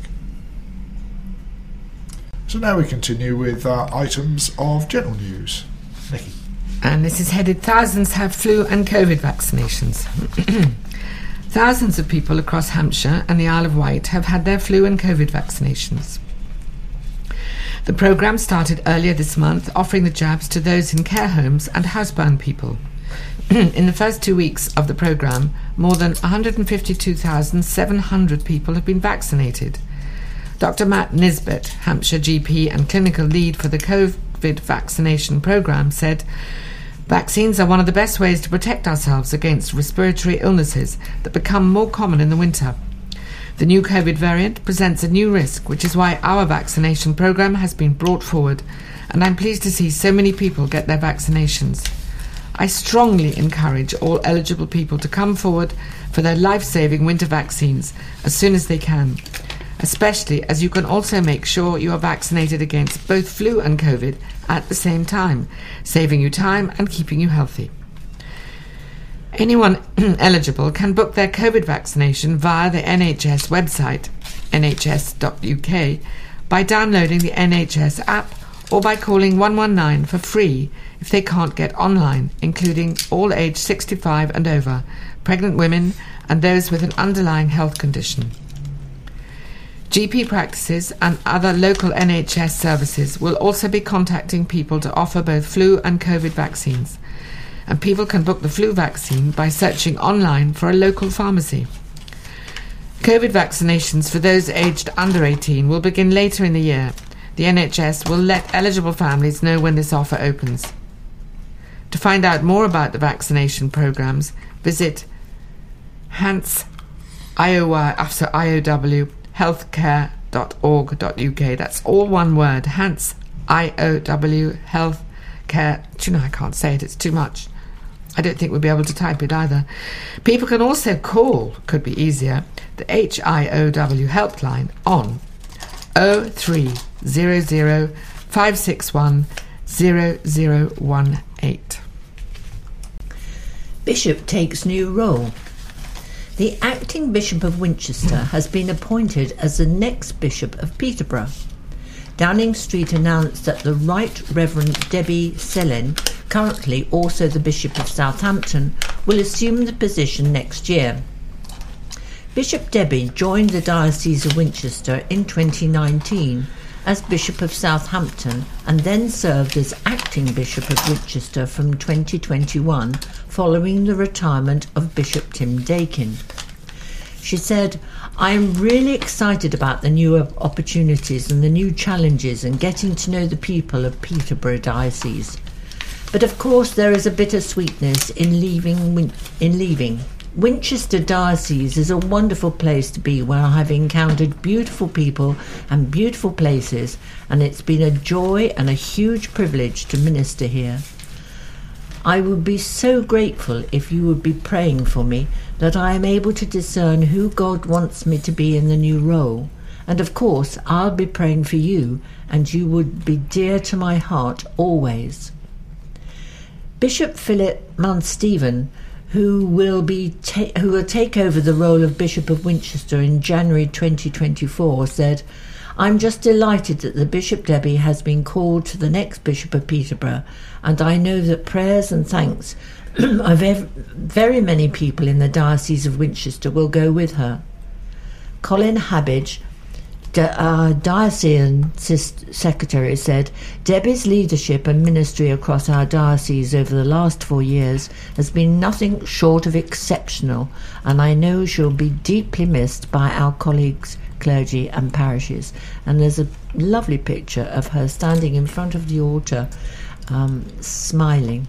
Speaker 1: So now we continue with uh, items of general news. Nikki.
Speaker 2: And this is headed, thousands have flu and COVID vaccinations. Thousands of people across Hampshire and the Isle of Wight have had their flu and COVID vaccinations. The programme started earlier this month, offering the jabs to those in care homes and housebound people. In the first two weeks of the programme, more than one hundred fifty-two thousand seven hundred people have been vaccinated. Doctor Matt Nisbet, Hampshire G P and clinical lead for the COVID vaccination programme, said, "Vaccines are one of the best ways to protect ourselves against respiratory illnesses that become more common in the winter. The new COVID variant presents a new risk, which is why our vaccination programme has been brought forward, and I'm pleased to see so many people get their vaccinations. I strongly encourage all eligible people to come forward for their life-saving winter vaccines as soon as they can, especially as you can also make sure you are vaccinated against both flu and COVID at the same time, saving you time and keeping you healthy." Anyone eligible can book their COVID vaccination via the N H S website, n h s dot u k, by downloading the N H S app or by calling one one nine for free if they can't get online, including all aged sixty-five and over, pregnant women and those with an underlying health condition. G P practices and other local N H S services will also be contacting people to offer both flu and COVID vaccines, and people can book the flu vaccine by searching online for a local pharmacy. COVID vaccinations for those aged under eighteen will begin later in the year. The N H S will let eligible families know when this offer opens. To find out more about the vaccination programmes, visit Hants I O W after I O W healthcare dot org dot U K. That's all one word, Hants I O W healthcare. Do you know, I can't say it, it's too much. I don't think we'll be able to type it either. People can also call, could be easier, the H I O W helpline on oh three hundred, five six one, zero zero one eight.
Speaker 3: Bishop takes new role. The acting Bishop of Winchester has been appointed as the next Bishop of Peterborough. Downing Street announced that the Right Reverend Debbie Selin, currently also the Bishop of Southampton, will assume the position next year. Bishop Debbie joined the Diocese of Winchester in twenty nineteen as Bishop of Southampton and then served as acting Bishop of Winchester from twenty twenty-one following the retirement of Bishop Tim Dakin. She said, "I am really excited about the new opportunities and the new challenges and getting to know the people of Peterborough Diocese. But of course there is a bittersweetness in leaving. Win- in leaving. Winchester Diocese is a wonderful place to be where I have encountered beautiful people and beautiful places, and it's been a joy and a huge privilege to minister here. I would be so grateful if you would be praying for me that I am able to discern who God wants me to be in the new role. And of course, I'll be praying for you, and you would be dear to my heart always." Bishop Philip Mountstephen, who will be ta- who will take over the role of Bishop of Winchester in January twenty twenty-four, said, "I'm just delighted that the Bishop Debbie has been called to the next Bishop of Peterborough, and I know that prayers and thanks of very many people in the Diocese of Winchester will go with her." Colin Habbage, Di- uh, Diocesan Secretary, said, "Debbie's leadership and ministry across our diocese over the last four years has been nothing short of exceptional, and I know she'll be deeply missed by our colleagues, clergy and parishes." And there's a lovely picture of her standing in front of the altar, um, smiling.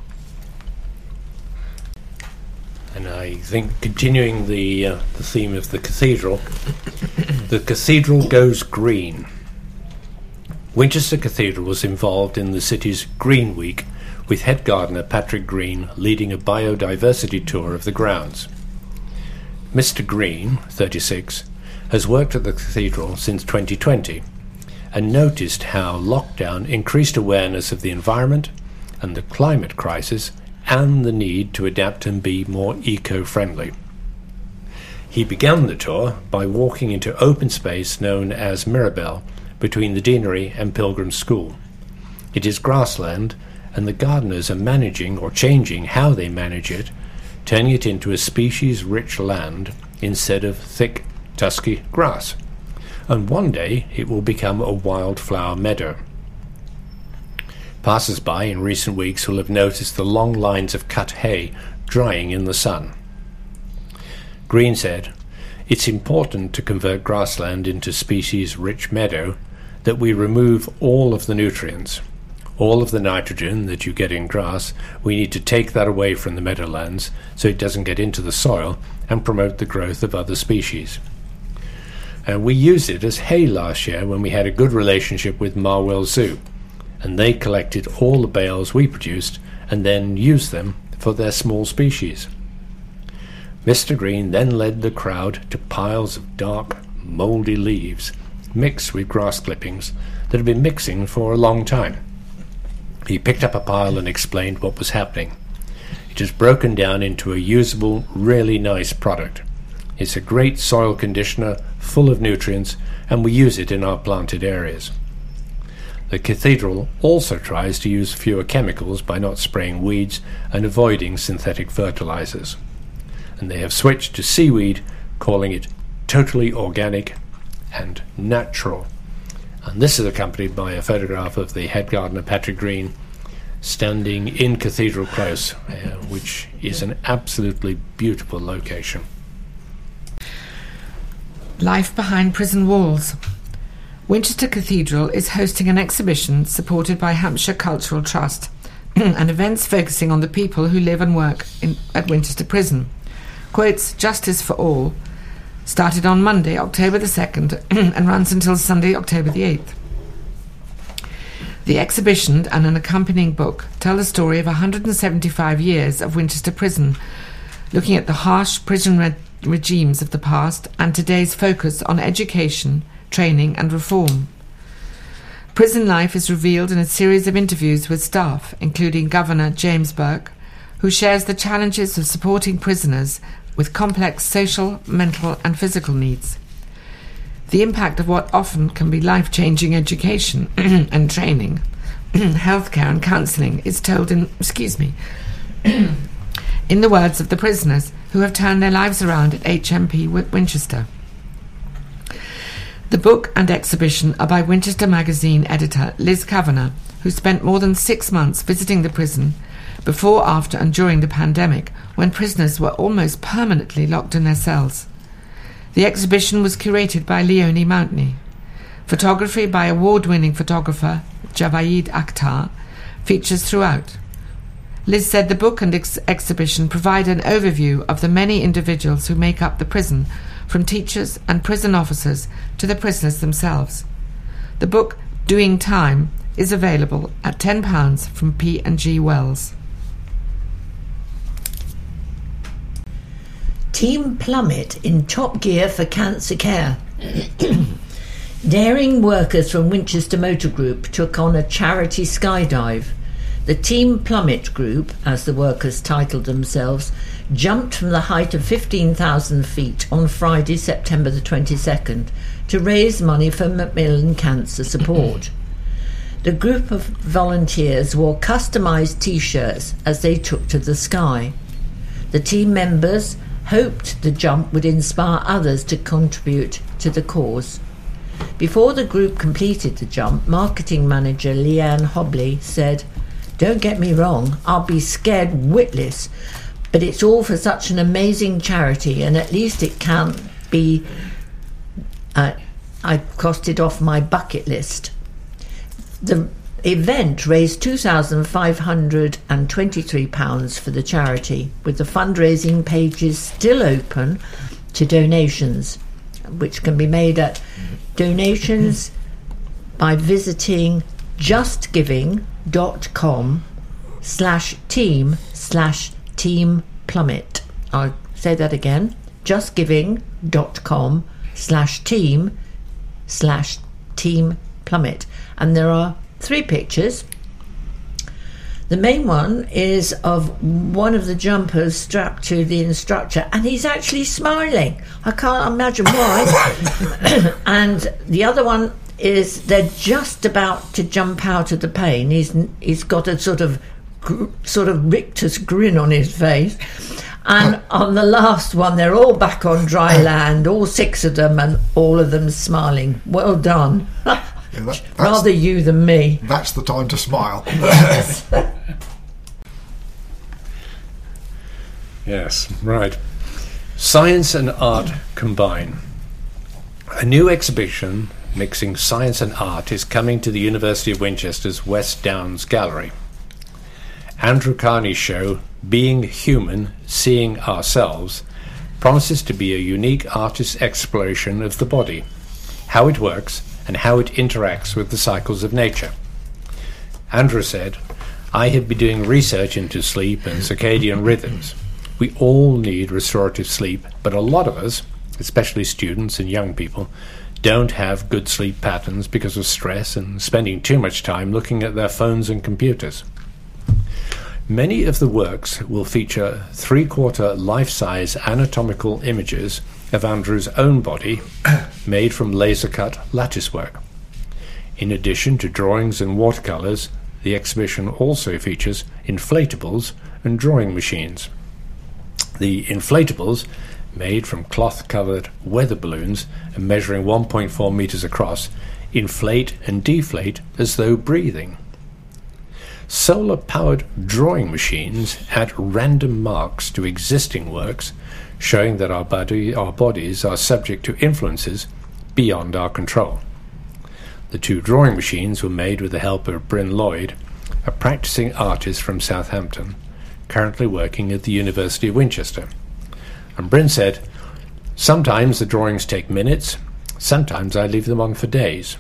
Speaker 4: And I think, continuing the uh, the theme of the cathedral, the cathedral goes green. Winchester Cathedral was involved in the city's Green Week, with head gardener Patrick Green leading a biodiversity tour of the grounds. Mister Green, thirty-six, has worked at the cathedral since twenty twenty and noticed how lockdown increased awareness of the environment and the climate crisis and the need to adapt and be more eco-friendly. He began the tour by walking into open space known as Mirabelle between the Deanery and Pilgrim School. It is grassland, and the gardeners are managing or changing how they manage it, turning it into a species-rich land instead of thick, tusky grass. And one day it will become a wildflower meadow. Passers-by in recent weeks will have noticed the long lines of cut hay drying in the sun. Green said, "It's important to convert grassland into species-rich meadow, that we remove all of the nutrients. All of the nitrogen that you get in grass, we need to take that away from the meadowlands so it doesn't get into the soil and promote the growth of other species. And we used it as hay last year when we had a good relationship with Marwell Zoo, and they collected all the bales we produced and then used them for their small species." Mister Green then led the crowd to piles of dark, mouldy leaves mixed with grass clippings that had been mixing for a long time. He picked up a pile and explained what was happening. It is broken down into a usable, really nice product. It's a great soil conditioner, full of nutrients, and we use it in our planted areas. The cathedral also tries to use fewer chemicals by not spraying weeds and avoiding synthetic fertilizers. And they have switched to seaweed, calling it totally organic and natural. And this is accompanied by a photograph of the head gardener Patrick Green standing in Cathedral Close, uh, which is an absolutely beautiful location.
Speaker 2: Life behind prison walls. Winchester Cathedral is hosting an exhibition supported by Hampshire Cultural Trust and events focusing on the people who live and work in, at Winchester Prison. Quotes Justice for All started on Monday, October the second and runs until Sunday, October the eighth. The exhibition and an accompanying book tell the story of one hundred seventy-five years of Winchester Prison, looking at the harsh prison re- regimes of the past and today's focus on education, training and reform. Prison life is revealed in a series of interviews with staff, including Governor James Burke, who shares the challenges of supporting prisoners with complex social, mental and physical needs. The impact of what often can be life-changing education and training, healthcare and counselling is told in, excuse me, in the words of the prisoners who have turned their lives around at H M P Winchester. The book and exhibition are by Winchester Magazine editor Liz Kavanagh, who spent more than six months visiting the prison before, after and during the pandemic, when prisoners were almost permanently locked in their cells. The exhibition was curated by Leonie Mountney. Photography by award-winning photographer Javaid Akhtar features throughout. Liz said the book and ex- exhibition provide an overview of the many individuals who make up the prison, from teachers and prison officers to the prisoners themselves. The book, Doing Time, is available at ten pounds from P and G Wells.
Speaker 3: Team Plummet in top gear for cancer care. Daring workers from Winchester Motor Group took on a charity skydive. The Team Plummet Group, as the workers titled themselves, jumped from the height of fifteen thousand feet on Friday, September the twenty-second, to raise money for Macmillan Cancer Support. The group of volunteers wore customised T-shirts as they took to the sky. The team members hoped the jump would inspire others to contribute to the cause. Before the group completed the jump, marketing manager Leanne Hobley said, "Don't get me wrong, I'll be scared witless, but it's all for such an amazing charity, and at least it can't be uh, I crossed it off my bucket list." The event raised two thousand five hundred twenty-three pounds for the charity, with the fundraising pages still open to donations, which can be made at donations by visiting justgiving.com slash team slash team plummet. I'll say that again, justgiving.com slash team slash team plummet. And there are three pictures. The main one is of one of the jumpers strapped to the instructor, and he's actually smiling. I can't imagine why. And the other one is they're just about to jump out of the plane. He's he's got a sort of sort of rictus grin on his face. And on the last one, they're all back on dry land, all six of them, and all of them smiling. Well done.
Speaker 1: Yeah, that,
Speaker 3: Rather you than me.
Speaker 1: That's the time to smile.
Speaker 3: Yes.
Speaker 4: Yes, right. Science and art combine. A new exhibition mixing science and art is coming to the University of Winchester's West Downs Gallery. Andrew Carney's show, Being Human, Seeing Ourselves, promises to be a unique artist's exploration of the body, how it works, and how it interacts with the cycles of nature. Andrew said, "I have been doing research into sleep and circadian rhythms. We all need restorative sleep, but a lot of us, especially students and young people, don't have good sleep patterns because of stress and spending too much time looking at their phones and computers." Many of the works will feature three-quarter life-size anatomical images of Andrew's own body made from laser-cut lattice work. In addition to drawings and watercolours, the exhibition also features inflatables and drawing machines. The inflatables, made from cloth-covered weather balloons and measuring one point four metres across, inflate and deflate as though breathing. Solar-powered drawing machines add random marks to existing works, showing that our, body, our bodies are subject to influences beyond our control. The two drawing machines were made with the help of Bryn Lloyd, a practicing artist from Southampton, currently working at the University of Winchester. And Bryn said, "Sometimes the drawings take minutes, sometimes I leave them on for days.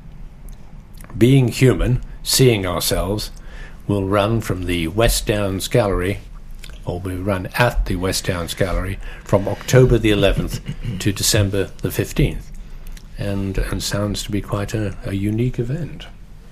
Speaker 4: Being human, seeing ourselves, will run from the West Downs Gallery, or we run at the West Downs Gallery, from October the eleventh to December the fifteenth. And, and sounds to be quite a, a unique event."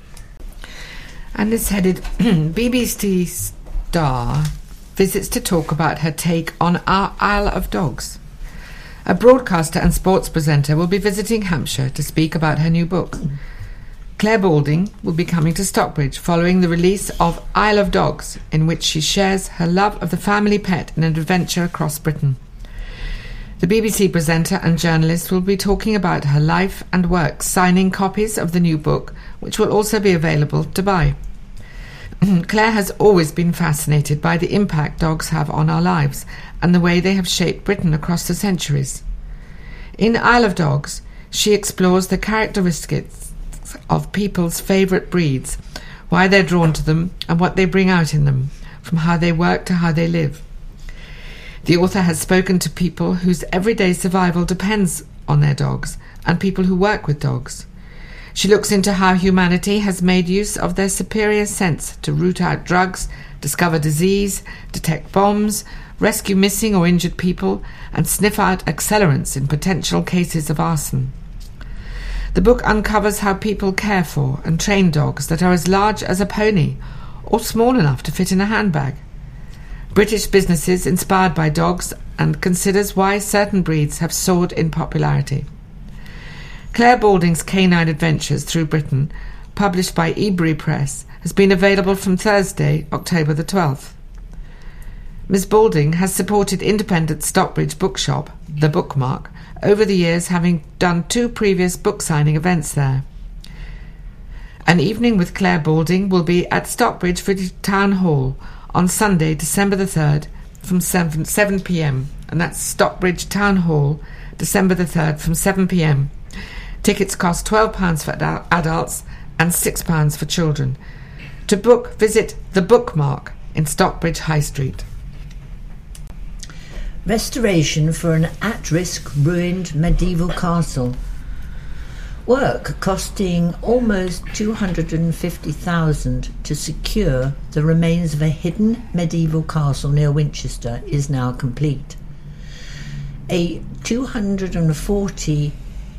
Speaker 2: And it's headed B B C Star visits to talk about her take on our Isle of Dogs. A broadcaster and sports presenter will be visiting Hampshire to speak about her new book. Claire Balding will be coming to Stockbridge following the release of Isle of Dogs, in which she shares her love of the family pet in an adventure across Britain. The B B C presenter and journalist will be talking about her life and work, signing copies of the new book, which will also be available to buy. Claire has always been fascinated by the impact dogs have on our lives and the way they have shaped Britain across the centuries. In Isle of Dogs, she explores the characteristics of people's favourite breeds, why they're drawn to them and what they bring out in them, from how they work to how they live. The author has spoken to people whose everyday survival depends on their dogs and people who work with dogs. She looks into how humanity has made use of their superior sense to root out drugs, discover disease, detect bombs, rescue missing or injured people, and sniff out accelerants in potential cases of arson. The book uncovers how people care for and train dogs that are as large as a pony or small enough to fit in a handbag. British businesses inspired by dogs, and considers why certain breeds have soared in popularity. Claire Balding's Canine Adventures Through Britain, published by Ebury Press, has been available from Thursday, October the twelfth. Miss Balding has supported independent Stockbridge bookshop, The Bookmark, over the years, having done two previous book signing events there. An evening with Claire Balding will be at Stockbridge Village Town Hall on Sunday, December the third, from seven p m, and that's Stockbridge Town Hall, December the third, from seven p m. Tickets cost twelve pounds for ad- adults and six pounds for children. To book, visit The Bookmark in Stockbridge High Street.
Speaker 3: Restoration for an at-risk ruined medieval castle. Work costing almost two hundred fifty thousand pounds to secure the remains of a hidden medieval castle near Winchester is now complete. A two hundred forty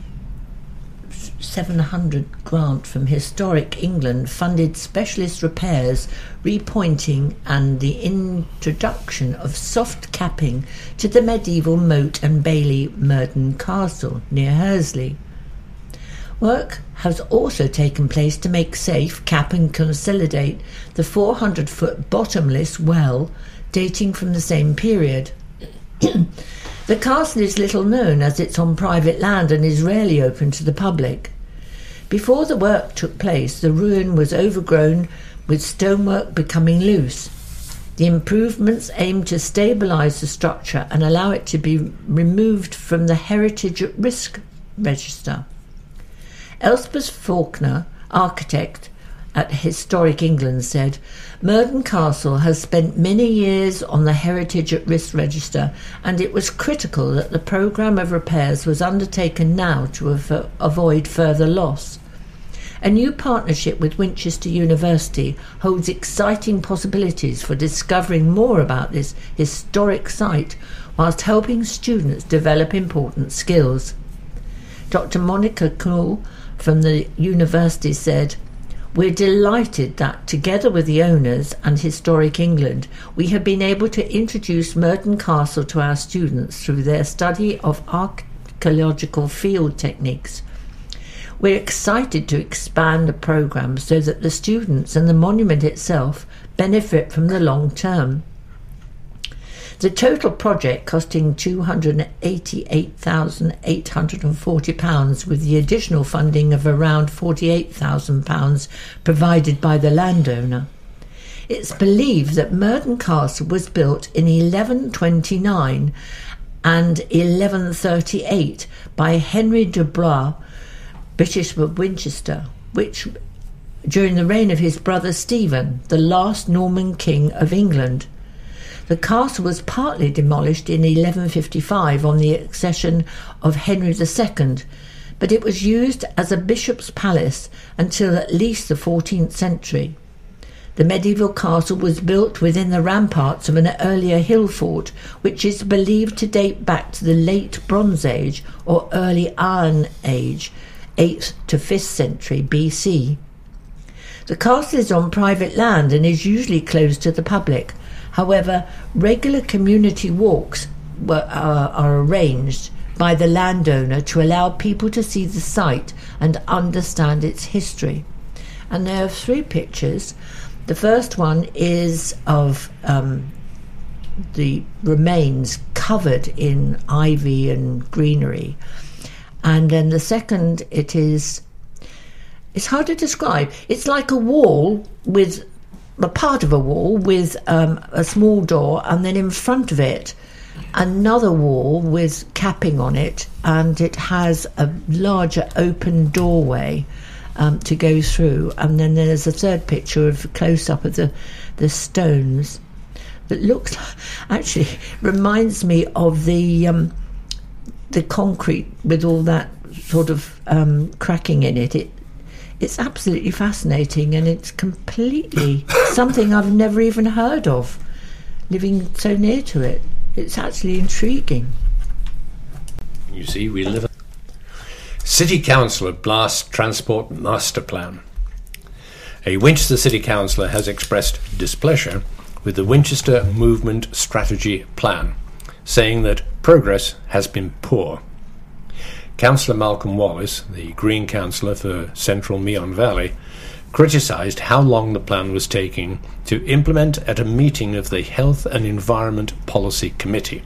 Speaker 3: seven hundred grant from Historic England funded specialist repairs, repointing and the introduction of soft capping to the medieval moat and bailey Murden Castle near Hursley. Work has also taken place to make safe, cap and consolidate the four hundred foot bottomless well dating from the same period. The castle is little known as it's on private land and is rarely open to the public. Before the work took place, the ruin was overgrown, with stonework becoming loose. The improvements aim to stabilise the structure and allow it to be removed from the Heritage at Risk register. Elspeth Faulkner, architect at Historic England, said, "Murden Castle has spent many years on the Heritage at Risk register, and it was critical that the programme of repairs was undertaken now to av- avoid further loss. A new partnership with Winchester University holds exciting possibilities for discovering more about this historic site whilst helping students develop important skills." Doctor Monica Knoll from the university said, "We're delighted that, together with the owners and Historic England, we have been able to introduce Murden Castle to our students through their study of archaeological field techniques. We're excited to expand the programme so that the students and the monument itself benefit from the long term. The total project costing two hundred eighty-eight thousand eight hundred forty pounds, with the additional funding of around forty-eight thousand pounds provided by the landowner. It's believed that Murden Castle was built in eleven twenty-nine and eleven thirty-eight by Henry de Blois, Bishop of Winchester, which during the reign of his brother Stephen, the last Norman king of England. The castle was partly demolished in eleven fifty-five on the accession of Henry the Second, but it was used as a bishop's palace until at least the fourteenth century. The medieval castle was built within the ramparts of an earlier hill fort, which is believed to date back to the late Bronze Age or early Iron Age, eighth to fifth century B C. The castle is on private land and is usually closed to the public. However, regular community walks were, uh, are arranged by the landowner to allow people to see the site and understand its history. And there are three pictures. The first one is of um, the remains covered in ivy and greenery. And then the second, it is, it's hard to describe. It's like a wall with a part of a wall with um, a small door, and then in front of it another wall with capping on it, and it has a larger open doorway um, to go through. And then there's a third picture of a close-up of the, the stones that looks, actually reminds me of the um, the concrete with all that sort of um, cracking in it. It It's absolutely fascinating, and it's completely something I've never even heard of, living so near to it. It's actually intriguing.
Speaker 4: You see, we live... City Councillor blasts Transport Master Plan. A Winchester City Councillor has expressed displeasure with the Winchester Movement Strategy Plan, saying that progress has been poor. Councillor Malcolm Wallace, the Green Councillor for Central Meon Valley, criticised how long the plan was taking to implement at a meeting of the Health and Environment Policy Committee.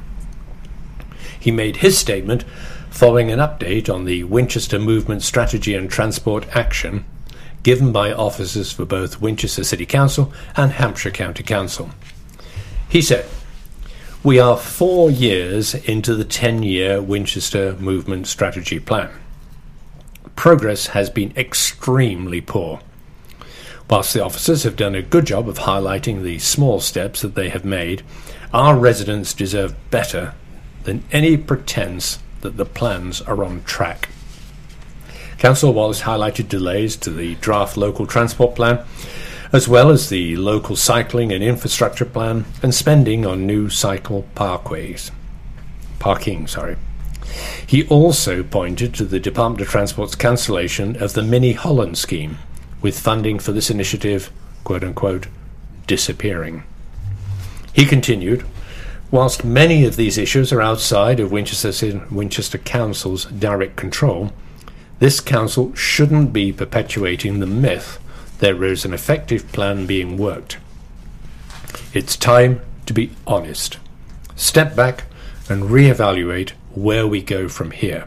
Speaker 4: He made his statement following an update on the Winchester Movement Strategy and Transport Action given by officers for both Winchester City Council and Hampshire County Council. He said, "We are four years into the ten-year Winchester Movement Strategy Plan. Progress has been extremely poor. Whilst the officers have done a good job of highlighting the small steps that they have made, our residents deserve better than any pretense that the plans are on track." Councillor Wallace highlighted delays to the draft local transport plan, as well as the local cycling and infrastructure plan and spending on new cycle parkways. Parking, sorry. He also pointed to the Department of Transport's cancellation of the Mini Holland scheme, with funding for this initiative, quote-unquote, disappearing. He continued, "Whilst many of these issues are outside of Winchester, Winchester Council's direct control, this council shouldn't be perpetuating the myth there is an effective plan being worked. It's time to be honest, step back and re-evaluate where we go from here."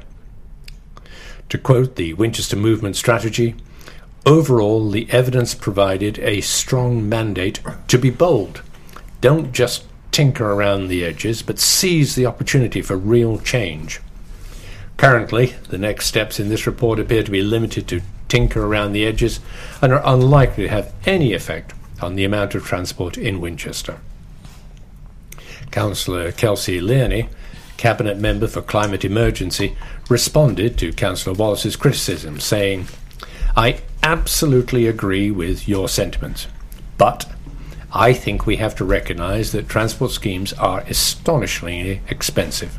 Speaker 4: To quote the Winchester Movement Strategy, "Overall, the evidence provided a strong mandate to be bold. Don't just tinker around the edges, but seize the opportunity for real change. Currently, the next steps in this report appear to be limited to tinker around the edges and are unlikely to have any effect on the amount of transport in Winchester." Councillor Kelsey Learney, Cabinet Member for Climate Emergency, responded to Councillor Wallace's criticism, saying, "I absolutely agree with your sentiments, but I think we have to recognise that transport schemes are astonishingly expensive.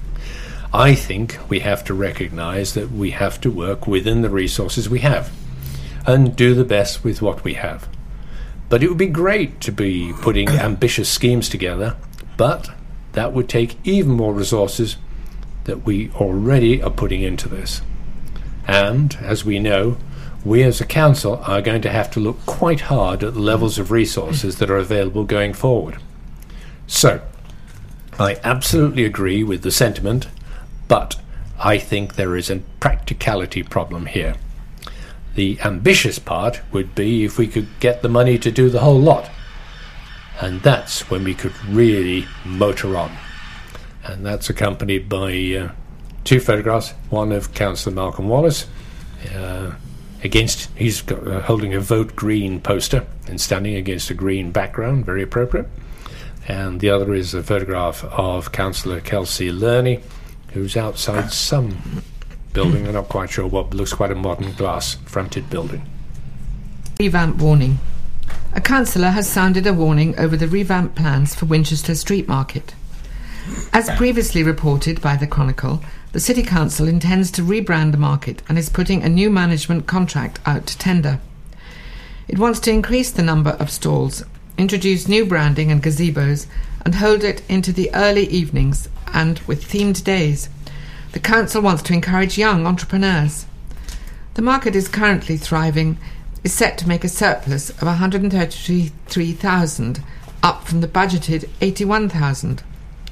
Speaker 4: I think we have to recognise that we have to work within the resources we have and do the best with what we have. But it would be great to be putting ambitious schemes together, but that would take even more resources that we already are putting into this. And, as we know, we as a council are going to have to look quite hard at the levels of resources that are available going forward. So, I absolutely agree with the sentiment, but I think there is a practicality problem here. The ambitious part would be if we could get the money to do the whole lot. And that's when we could really motor on. And that's accompanied by uh, two photographs, one of Councillor Malcolm Wallace, uh, against, he's got, uh, holding a Vote Green poster and standing against a green background, very appropriate. And the other is a photograph of Councillor Kelsey Lerney, who's outside some building, I'm not quite sure what, looks quite a modern glass-fronted building.
Speaker 2: Revamp warning. A councillor has sounded a warning over the revamp plans for Winchester Street Market. As previously reported by the Chronicle, the City Council intends to rebrand the market and is putting a new management contract out to tender. It wants to increase the number of stalls, introduce new branding and gazebos, and hold it into the early evenings and with themed days. The council wants to encourage young entrepreneurs. The market is currently thriving, is set to make a surplus of one hundred thirty-three thousand, up from the budgeted eighty-one thousand.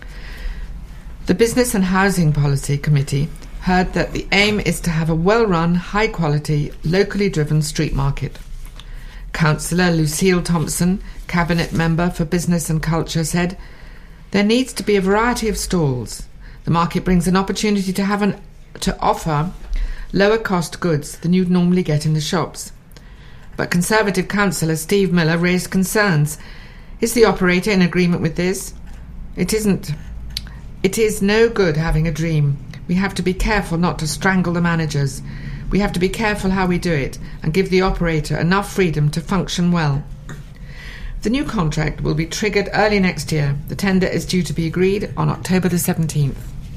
Speaker 2: The Business and Housing Policy Committee heard that the aim is to have a well-run, high-quality, locally driven street market. Councillor Lucille Thompson, Cabinet Member for Business and Culture, said, "There needs to be a variety of stalls. The market brings an opportunity to have an to offer lower cost goods than you'd normally get in the shops." But Conservative councillor Steve Miller raised concerns. Is the operator in agreement with this? It isn't. It is no good having a dream. We have to be careful not to strangle the managers. We have to be careful how we do it and give the operator enough freedom to function well. The new contract will be triggered early next year. The tender is due to be agreed on October the seventeenth.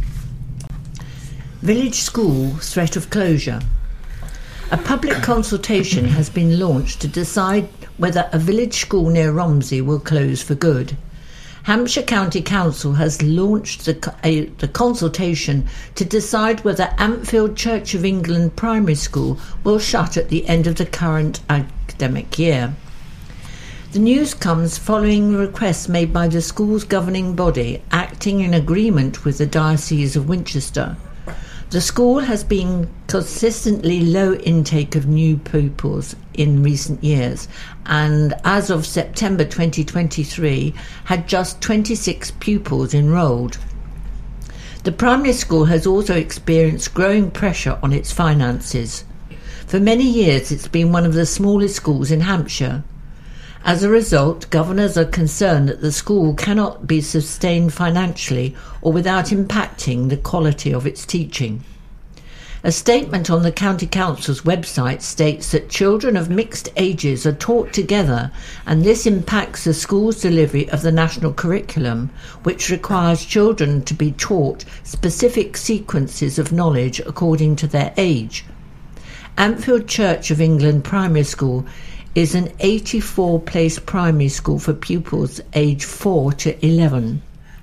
Speaker 3: Village school threat of closure. A public consultation has been launched to decide whether a village school near Romsey will close for good. Hampshire County Council has launched the, a, the consultation to decide whether Ampfield Church of England Primary School will shut at the end of the current academic year. The news comes following requests made by the school's governing body, acting in agreement with the Diocese of Winchester. The school has been consistently low intake of new pupils in recent years, and as of September twenty twenty-three had just twenty-six pupils enrolled. The primary school has also experienced growing pressure on its finances. For many years it's been one of the smallest schools in Hampshire. As a result, governors are concerned that the school cannot be sustained financially or without impacting the quality of its teaching. A statement on the County Council's website states that children of mixed ages are taught together, and this impacts the school's delivery of the national curriculum, which requires children to be taught specific sequences of knowledge according to their age. Ampfield Church of England Primary School is an eighty-four place primary school for pupils aged four to eleven.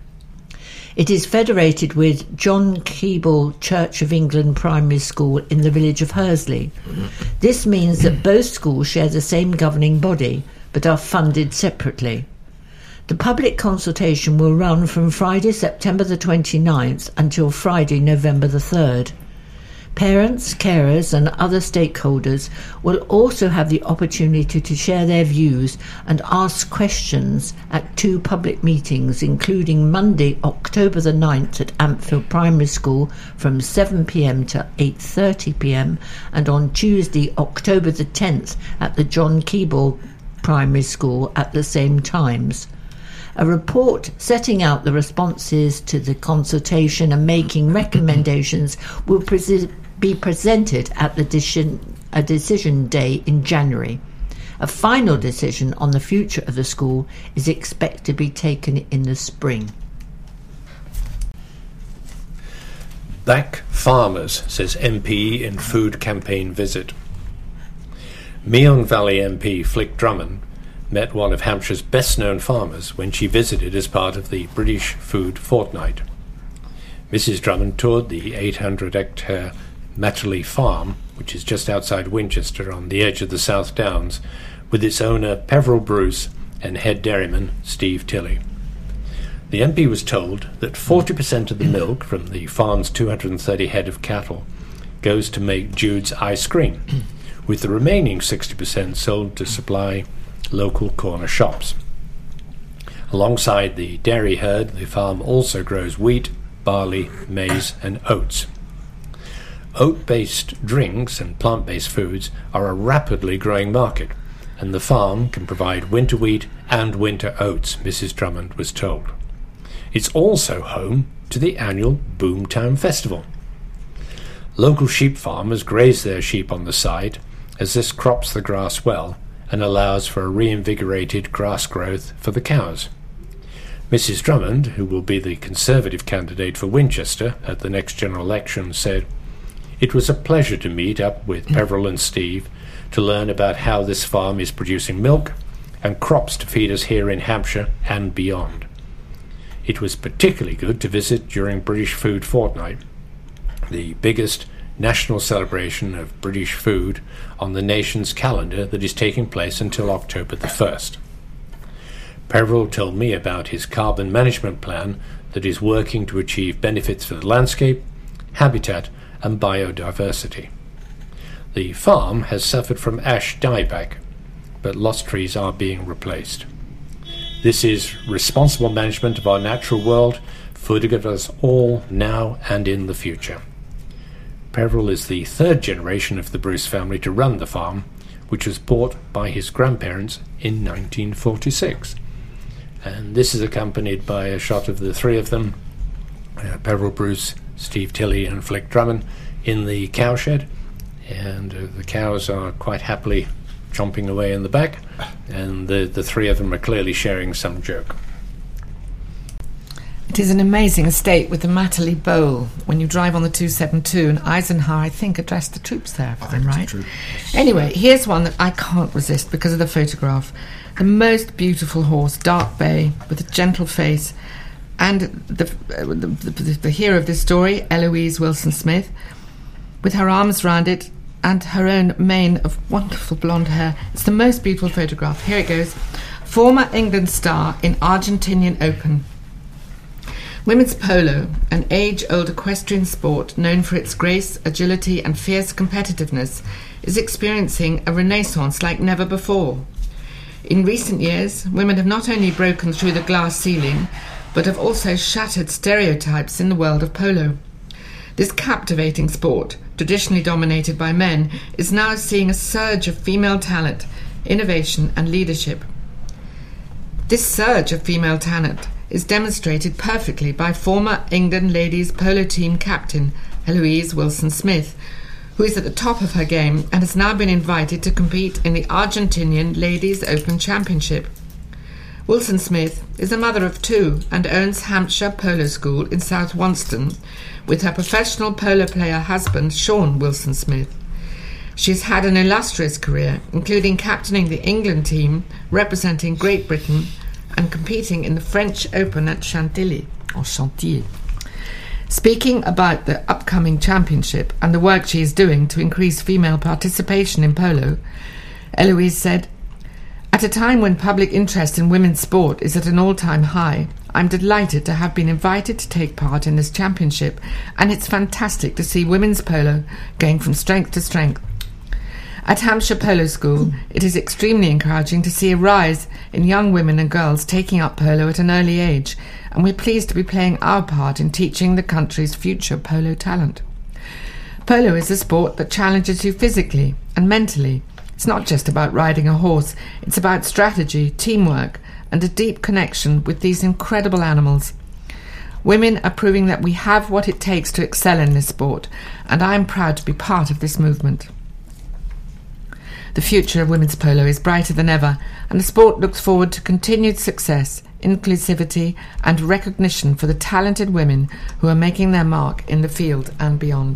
Speaker 3: It is federated with John Keble Church of England Primary School in the village of Hursley. This means that both schools share the same governing body, but are funded separately. The public consultation will run from Friday, September the twenty-ninth until Friday, November the third. Parents, carers and other stakeholders will also have the opportunity to share their views and ask questions at two public meetings, including Monday, October the ninth at Ampfield Primary School from seven p m to eight thirty p m and on Tuesday, October the tenth at the John Keble Primary School at the same times. A report setting out the responses to the consultation and making recommendations will pre- be presented at the decision, a decision day in January. A final decision on the future of the school is expected to be taken in the spring.
Speaker 4: Back farmers, says M P in food campaign visit. Meon Valley M P Flick Drummond met one of Hampshire's best-known farmers when she visited as part of the British Food Fortnight. Missus Drummond toured the eight hundred hectare Matterley Farm, which is just outside Winchester on the edge of the South Downs, with its owner Peveril Bruce and head dairyman Steve Tilley. The M P was told that forty percent of the milk from the farm's two hundred thirty head of cattle goes to make Jude's ice cream, with the remaining sixty percent sold to supply local corner shops. Alongside the dairy herd, the farm also grows wheat, barley, maize and oats. Oat-based drinks and plant-based foods are a rapidly growing market, and the farm can provide winter wheat and winter oats, Missus Drummond was told. It's also home to the annual Boomtown Festival. Local sheep farmers graze their sheep on the site, as this crops the grass well and allows for a reinvigorated grass growth for the cows. Missus Drummond, who will be the Conservative candidate for Winchester at the next general election, said, "It was a pleasure to meet up with Peveril and Steve to learn about how this farm is producing milk and crops to feed us here in Hampshire and beyond. It was particularly good to visit during British Food Fortnight, the biggest national celebration of British food on the nation's calendar that is taking place until October the first. Peveril told me about his carbon management plan that is working to achieve benefits for the landscape, habitat and biodiversity. The farm has suffered from ash dieback, but lost trees are being replaced. This is responsible management of our natural world for the good of us all now and in the future." Peveril is the third generation of the Bruce family to run the farm, which was bought by his grandparents in nineteen forty-six. And this is accompanied by a shot of the three of them, uh, Peveril Bruce, Steve Tilley and Flick Drummond, in the cowshed. And uh, the cows are quite happily chomping away in the back, and the, the three of them are clearly sharing some joke.
Speaker 2: It is an amazing estate with the Matterley Bowl when you drive on the two seventy-two, and Eisenhower, I think, addressed the troops there, if I'm right. Anyway, here's one that I can't resist because of the photograph. The most beautiful horse, dark bay, with a gentle face, and the, uh, the, the, the hero of this story, Eloise Wilson-Smith, with her arms round it, and her own mane of wonderful blonde hair. It's the most beautiful photograph. Here it goes. Former England star in Argentinian Open. Women's polo, an age-old equestrian sport known for its grace, agility and fierce competitiveness, is experiencing a renaissance like never before. In recent years, women have not only broken through the glass ceiling, but have also shattered stereotypes in the world of polo. This captivating sport, traditionally dominated by men, is now seeing a surge of female talent, innovation and leadership. This surge of female talent is demonstrated perfectly by former England ladies polo team captain Eloise Wilson-Smith, who is at the top of her game and has now been invited to compete in the Argentinian Ladies Open Championship. Wilson-Smith is a mother of two and owns Hampshire Polo School in South Wonston with her professional polo player husband Sean Wilson-Smith. She has had an illustrious career, including captaining the England team, representing Great Britain and competing in the French Open at Chantilly, or Chantilly. Speaking about the upcoming championship and the work she is doing to increase female participation in polo, Eloise said, "At a time when public interest in women's sport is at an all-time high, I'm delighted to have been invited to take part in this championship, and it's fantastic to see women's polo going from strength to strength. At Hampshire Polo School, it is extremely encouraging to see a rise in young women and girls taking up polo at an early age, and we're pleased to be playing our part in teaching the country's future polo talent. Polo is a sport that challenges you physically and mentally. It's not just about riding a horse, it's about strategy, teamwork, and a deep connection with these incredible animals. Women are proving that we have what it takes to excel in this sport, and I am proud to be part of this movement." The future of women's polo is brighter than ever, and the sport looks forward to continued success, inclusivity, and recognition for the talented women who are making their mark in the field and beyond.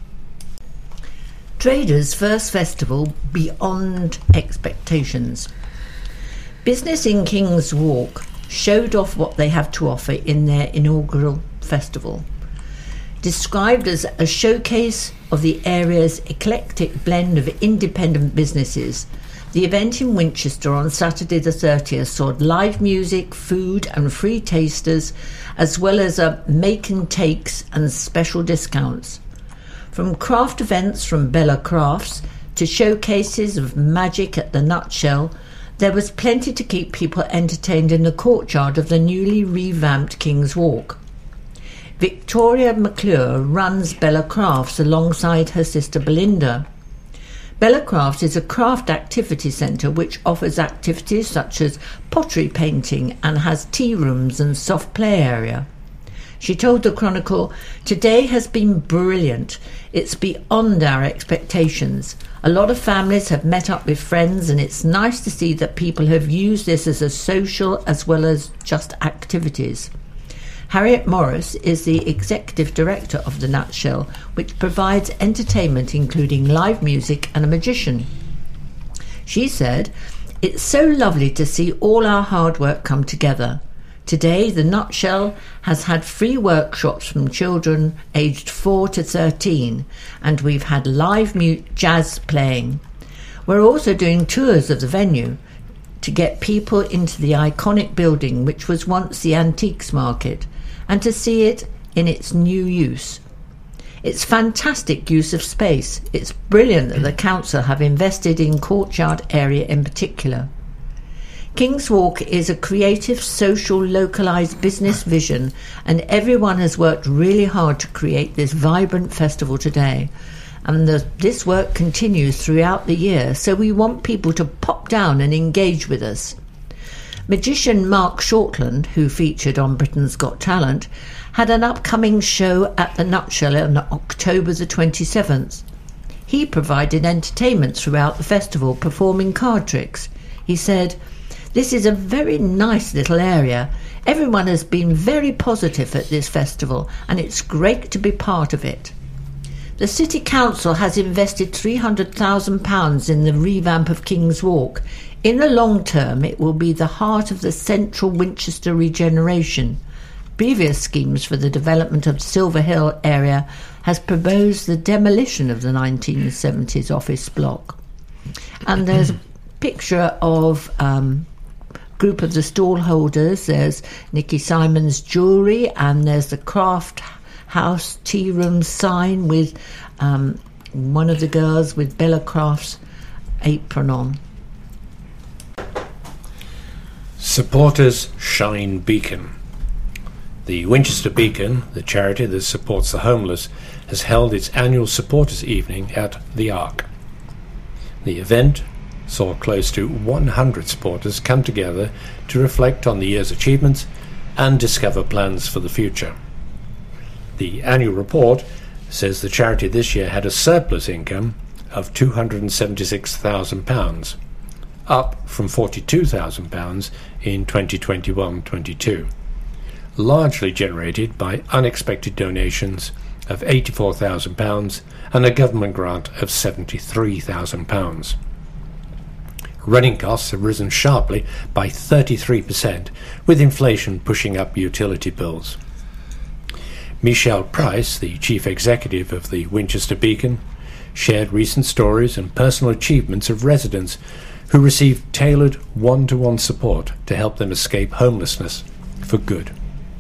Speaker 3: Traders' first festival beyond expectations. Business in King's Walk showed off what they have to offer in their inaugural festival. Described as a showcase of the area's eclectic blend of independent businesses, the event in Winchester on Saturday the thirtieth saw live music, food and free tasters, as well as a make and takes and special discounts. From craft events from Bella Crafts to showcases of magic at the Nutshell, there was plenty to keep people entertained in the courtyard of the newly revamped King's Walk. Victoria McClure runs Bella Crafts alongside her sister Belinda. Bella Crafts is a craft activity centre which offers activities such as pottery painting and has tea rooms and soft play area. She told the Chronicle, "Today has been brilliant. It's beyond our expectations. A lot of families have met up with friends, and it's nice to see that people have used this as a social as well as just activities." Harriet Morris is the executive director of The Nutshell, which provides entertainment including live music and a magician. She said, "It's so lovely to see all our hard work come together. Today, The Nutshell has had free workshops from children aged four to thirteen, and we've had live mu- jazz playing. We're also doing tours of the venue to get people into the iconic building which was once the antiques market, and to see it in its new use. It's fantastic use of space. It's brilliant that the council have invested in courtyard area in particular. King's Walk is a creative, social, localised business vision, and everyone has worked really hard to create this vibrant festival today. And the, this work continues throughout the year, so we want people to pop down and engage with us." Magician Mark Shortland, who featured on Britain's Got Talent, had an upcoming show at the Nutshell on October the twenty-seventh. He provided entertainment throughout the festival, performing card tricks. He said, "This is a very nice little area. Everyone has been very positive at this festival, and it's great to be part of it." The City Council has invested three hundred thousand pounds in the revamp of King's Walk. In the long term, it will be the heart of the central Winchester regeneration. Previous schemes for the development of Silver Hill area has proposed the demolition of the nineteen seventies office block. And there's a picture of um, group of the stall holders. There's Nicky Simon's jewellery, and there's the Craft House tea room sign with um, one of the girls with Bella Crafts apron on.
Speaker 4: Supporters Shine Beacon. The Winchester Beacon, the charity that supports the homeless, has held its annual supporters evening at the Ark. The event saw close to one hundred supporters come together to reflect on the year's achievements and discover plans for the future. The annual report says the charity this year had a surplus income of two hundred seventy-six thousand pounds, up from forty-two thousand pounds in twenty twenty-one twenty-two, largely generated by unexpected donations of eighty-four thousand pounds and a government grant of seventy-three thousand pounds. Running costs have risen sharply by thirty-three percent, with inflation pushing up utility bills. Michelle Price, the chief executive of the Winchester Beacon, shared recent stories and personal achievements of residents who received tailored one-to-one support to help them escape homelessness for good.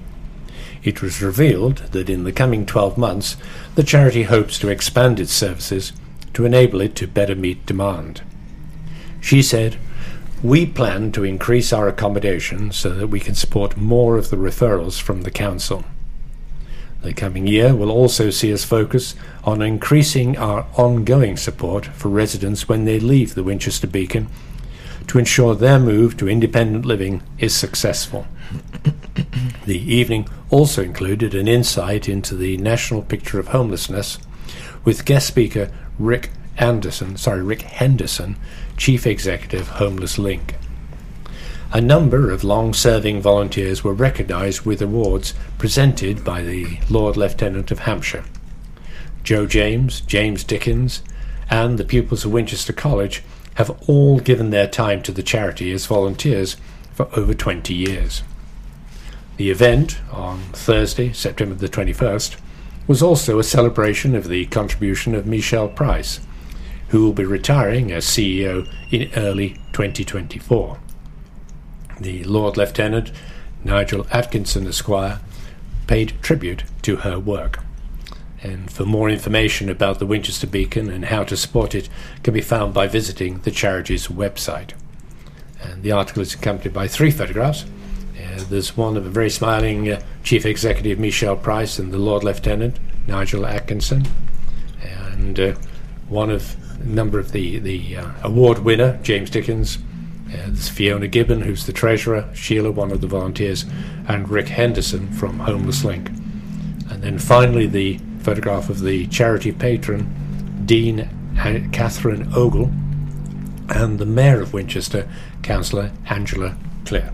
Speaker 4: It was revealed that in the coming twelve months, the charity hopes to expand its services to enable it to better meet demand. She said, "We plan to increase our accommodation so that we can support more of the referrals from the council. The coming year will also see us focus on increasing our ongoing support for residents when they leave the Winchester Beacon to ensure their move to independent living is successful." The evening also included an insight into the national picture of homelessness, with guest speaker Rick Anderson, sorry, Rick Henderson, Chief Executive, Homeless Link. A number of long-serving volunteers were recognised with awards presented by the Lord Lieutenant of Hampshire. Joe James, James Dickens, and the pupils of Winchester College have all given their time to the charity as volunteers for over twenty years. The event, on Thursday, September the twenty-first, was also a celebration of the contribution of Michelle Price, who will be retiring as C E O in early twenty twenty-four. The Lord Lieutenant, Nigel Atkinson Esquire, paid tribute to her work. And for more information about the Winchester Beacon and how to support it can be found by visiting the charity's website. And the article is accompanied by three photographs. Uh, there's one of a very smiling uh, Chief Executive Michelle Price and the Lord Lieutenant Nigel Atkinson, and uh, one of a number of the, the uh, award winner, James Dickens. Uh, there's Fiona Gibbon, who's the treasurer, Sheila, one of the volunteers, and Rick Henderson from Homeless Link. And then finally the photograph of the charity patron, Dean Catherine Ogle, and the Mayor of Winchester, Councillor Angela Clear.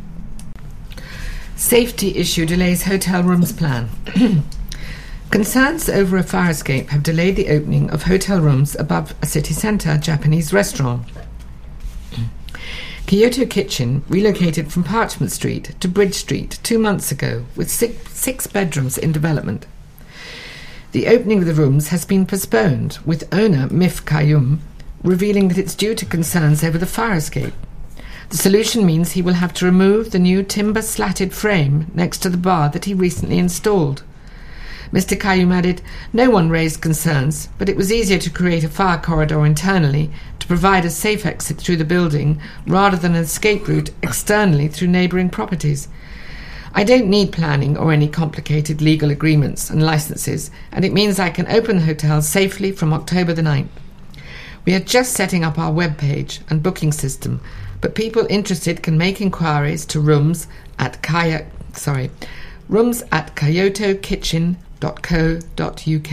Speaker 2: Safety issue delays hotel rooms plan. Concerns over a fire escape have delayed the opening of hotel rooms above a city centre Japanese restaurant. Kyoto Kitchen relocated from Parchment Street to Bridge Street two months ago with six, six bedrooms in development. The opening of the rooms has been postponed, with owner Mif Kayum revealing that it's due to concerns over the fire escape. The solution means he will have to remove the new timber slatted frame next to the bar that he recently installed. Mister Kayum added, "No one raised concerns, but it was easier to create a fire corridor internally to provide a safe exit through the building rather than an escape route externally through neighbouring properties. I don't need planning or any complicated legal agreements and licences, and it means I can open the hotel safely from October the ninth. We are just setting up our web page and booking system, but people interested can make inquiries to rooms at Kaya, sorry, rooms at kyoto kitchen dot co dot uk.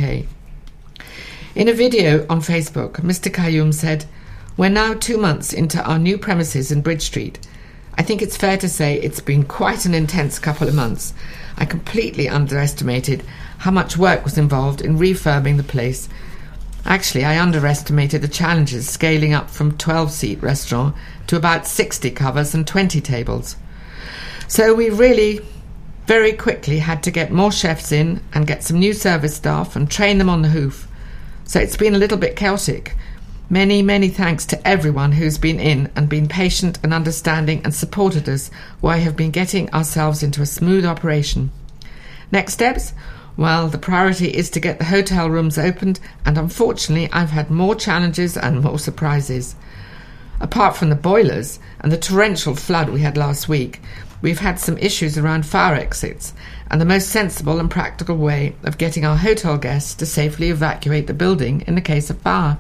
Speaker 2: In a video on Facebook, Mister Kayum said, "We're now two months into our new premises in Bridge Street. I think it's fair to say it's been quite an intense couple of months. I completely underestimated how much work was involved in refurbing the place. Actually, I underestimated the challenges scaling up from twelve-seat restaurant to about sixty covers and twenty tables. So we really very quickly had to get more chefs in and get some new service staff and train them on the hoof. So it's been a little bit chaotic. Many, many thanks to everyone who's been in and been patient and understanding and supported us while we have been getting ourselves into a smooth operation. Next steps? Well, the priority is to get the hotel rooms opened, and unfortunately I've had more challenges and more surprises. Apart from the boilers and the torrential flood we had last week, we've had some issues around fire exits and the most sensible and practical way of getting our hotel guests to safely evacuate the building in the case of fire.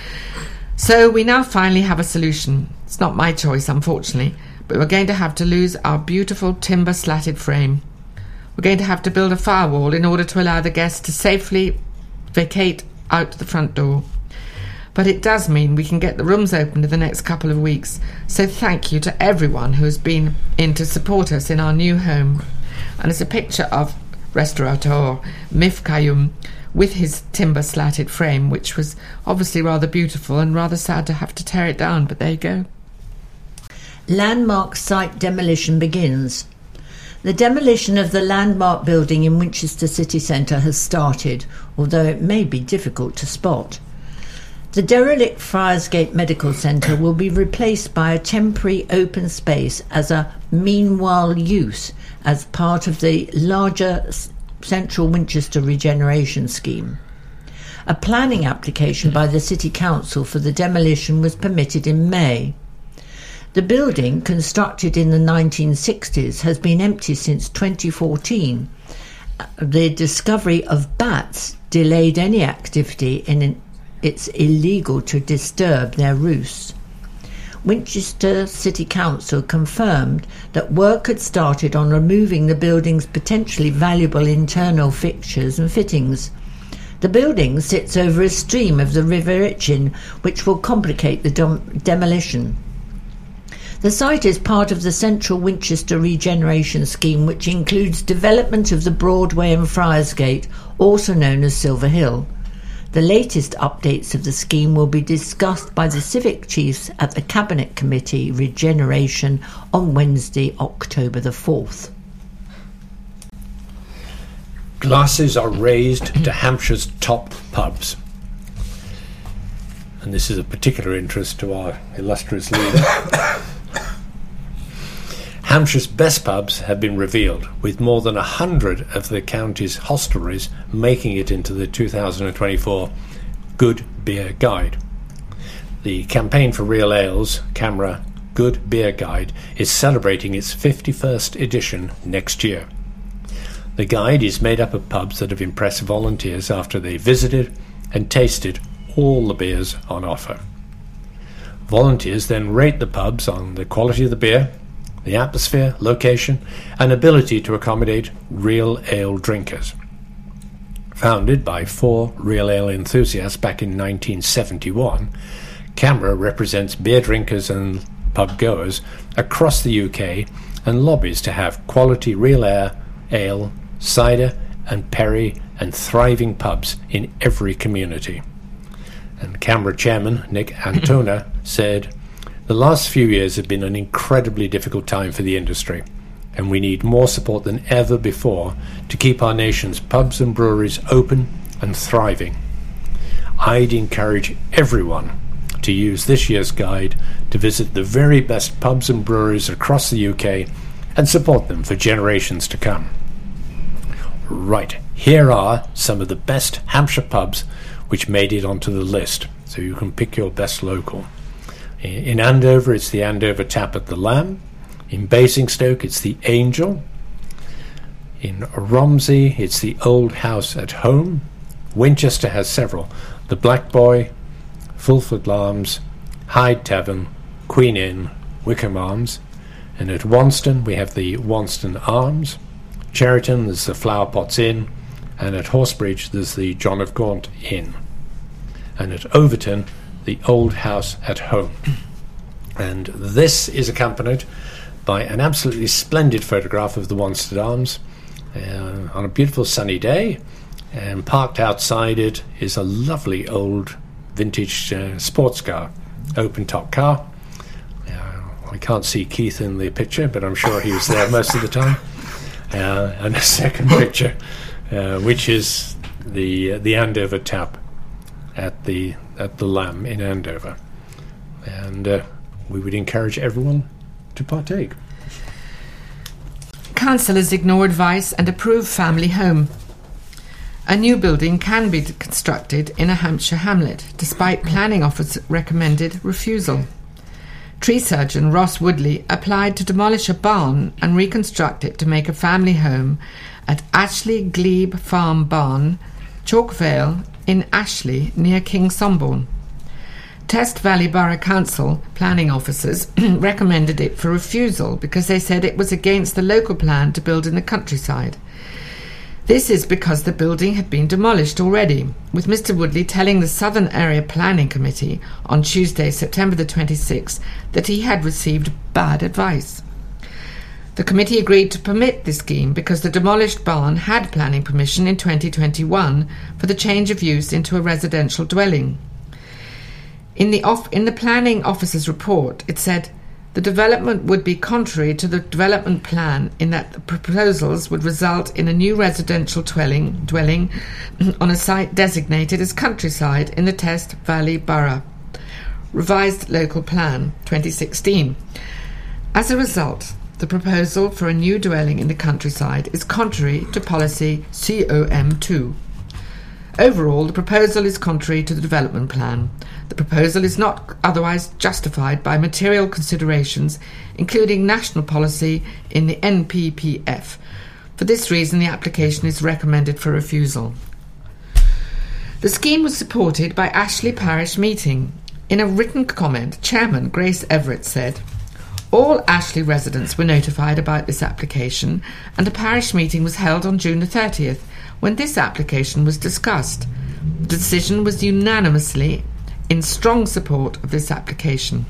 Speaker 2: So we now finally have a solution. It's not my choice, unfortunately, but we're going to have to lose our beautiful timber slatted frame. We're going to have to build a firewall in order to allow the guests to safely vacate out the front door. But it does mean we can get the rooms open in the next couple of weeks. So thank you to everyone who has been in to support us in our new home." And it's a picture of restaurateur Mif Kayum with his timber slatted frame, which was obviously rather beautiful and rather sad to have to tear it down, but there you go.
Speaker 3: Landmark site demolition begins. The demolition of the landmark building in Winchester city centre has started, although it may be difficult to spot. The derelict Friarsgate Medical Centre will be replaced by a temporary open space as a meanwhile use as part of the larger Central Winchester Regeneration Scheme. A planning application by the City Council for the demolition was permitted in May. The building, constructed in the nineteen sixties, has been empty since twenty fourteen. The discovery of bats delayed any activity in an it's illegal to disturb their roosts. Winchester City Council confirmed that work had started on removing the building's potentially valuable internal fixtures and fittings. The building sits over a stream of the River Itchen, which will complicate the dem- demolition. The site is part of the Central Winchester Regeneration Scheme, which includes development of the Broadway and Friarsgate, also known as Silver Hill. The latest updates of the scheme will be discussed by the Civic Chiefs at the Cabinet Committee Regeneration on Wednesday, October the fourth.
Speaker 4: Glasses are raised to Hampshire's top pubs. And this is of particular interest to our illustrious leader. Hampshire's best pubs have been revealed, with more than a hundred of the county's hostelries making it into the two thousand twenty-four Good Beer Guide. The campaign for real ales, CAMRA Good Beer Guide, is celebrating its fifty-first edition next year. The guide is made up of pubs that have impressed volunteers after they visited and tasted all the beers on offer. Volunteers then rate the pubs on the quality of the beer, the atmosphere, location, and ability to accommodate real ale drinkers. Founded by four real ale enthusiasts back in nineteen seventy-one, CAMRA represents beer drinkers and pub goers across the U K and lobbies to have quality real ale, ale, cider and perry and thriving pubs in every community. And CAMRA chairman Nick Antona said, "The last few years have been an incredibly difficult time for the industry, and we need more support than ever before to keep our nation's pubs and breweries open and thriving. I'd encourage everyone to use this year's guide to visit the very best pubs and breweries across the U K and support them for generations to come." Right, here are some of the best Hampshire pubs which made it onto the list, so you can pick your best local. In Andover, it's the Andover Tap at the Lamb. In Basingstoke, it's the Angel. In Romsey, it's the Old House at Home. Winchester has several: the Black Boy, Fulford Arms, Hyde Tavern, Queen Inn, Wickham Arms. And at Wanston, we have the Wanston Arms. Cheriton, there's the Flower Pots Inn. And at Horsebridge, there's the John of Gaunt Inn. And at Overton, the Old House at Home. And this is accompanied by an absolutely splendid photograph of the Wanston Arms uh, on a beautiful sunny day, and parked outside it is a lovely old vintage uh, sports car, open top car. Uh, I can't see Keith in the picture, but I'm sure he was there most of the time. Uh, and a second picture, uh, which is the uh, the Andover Tap at the at the Lamb in Andover, and uh, we would encourage everyone to partake.
Speaker 2: Councillors ignore advice and approve family home. A new building can be constructed in a Hampshire hamlet, despite planning office recommended refusal. Tree surgeon Ross Woodley applied to demolish a barn and reconstruct it to make a family home at Ashley Glebe Farm Barn, Chalkvale in Ashley near King Somborne. Test Valley Borough Council planning officers recommended it for refusal because they said it was against the local plan to build in the countryside. This is because the building had been demolished already, with Mister Woodley telling the Southern Area Planning Committee on Tuesday, September the twenty-sixth, that he had received bad advice. The committee agreed to permit the scheme because the demolished barn had planning permission in twenty twenty-one for the change of use into a residential dwelling. In the, off- in the planning officer's report, it said the development would be contrary to the development plan in that the proposals would result in a new residential dwelling, dwelling on a site designated as countryside in the Test Valley Borough. Revised Local Plan twenty sixteen. As a result, the proposal for a new dwelling in the countryside is contrary to policy C O M two. Overall, the proposal is contrary to the development plan. The proposal is not otherwise justified by material considerations, including national policy in the N P P F. For this reason, the application is recommended for refusal. The scheme was supported by Ashley Parish Meeting. In a written comment, Chairman Grace Everett said, "All Ashley residents were notified about this application, and a parish meeting was held on June the thirtieth, when this application was discussed. The decision was unanimously in strong support of this application."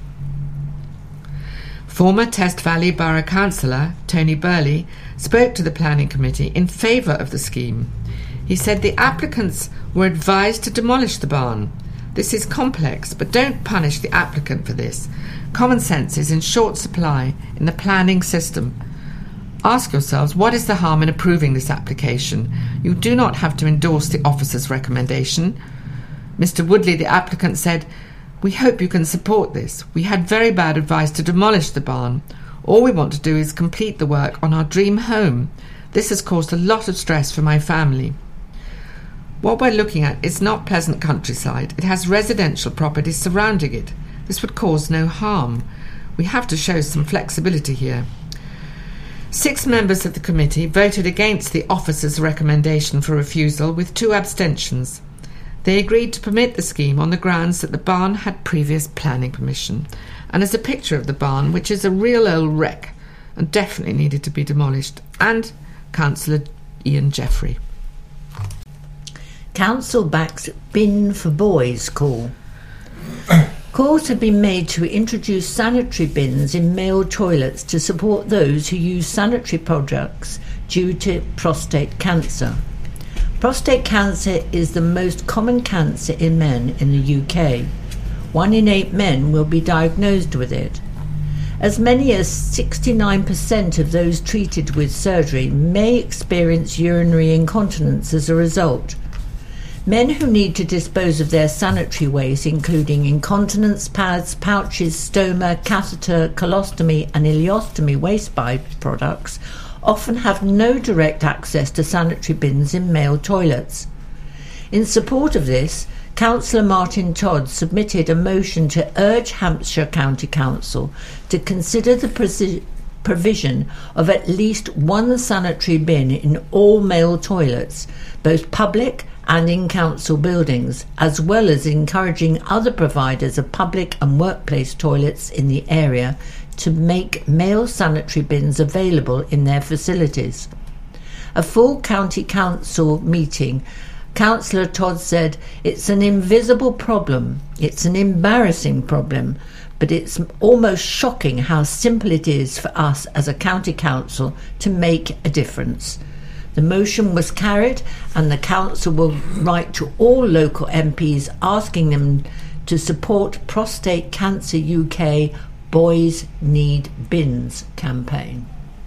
Speaker 2: Former Test Valley Borough Councillor Tony Burley spoke to the Planning Committee in favour of the scheme. He said the applicants were advised to demolish the barn. This is complex, but don't punish the applicant for this. Common sense is in short supply in the planning system. Ask yourselves, what is the harm in approving this application? You do not have to endorse the officer's recommendation. Mister Woodley, the applicant, said, "We hope you can support this. We had very bad advice to demolish the barn. All we want to do is complete the work on our dream home. This has caused a lot of stress for my family." What we're looking at is not pleasant countryside. It has residential properties surrounding it. This would cause no harm. We have to show some flexibility here. Six members of the committee voted against the officer's recommendation for refusal with two abstentions. They agreed to permit the scheme on the grounds that the barn had previous planning permission, and as a picture of the barn, which is a real old wreck and definitely needed to be demolished, and Councillor Ian Jeffrey.
Speaker 3: Council backs Bin for Boys call. Calls have been made to introduce sanitary bins in male toilets to support those who use sanitary products due to prostate cancer. Prostate cancer is the most common cancer in men in the U K. One in eight men will be diagnosed with it. As many as sixty-nine percent of those treated with surgery may experience urinary incontinence as a result. Men who need to dispose of their sanitary waste, including incontinence pads, pouches, stoma, catheter, colostomy and ileostomy waste byproducts, often have no direct access to sanitary bins in male toilets. In support of this, Councillor Martin Todd submitted a motion to urge Hampshire County Council to consider the presi- provision of at least one sanitary bin in all male toilets, both public and in council buildings, as well as encouraging other providers of public and workplace toilets in the area to make male sanitary bins available in their facilities. A full county council meeting, Councillor Todd said, "It's an invisible problem, it's an embarrassing problem, but it's almost shocking how simple it is for us as a county council to make a difference." The motion was carried, and the council will write to all local M Ps asking them to support Prostate Cancer U K Boys Need Bins campaign.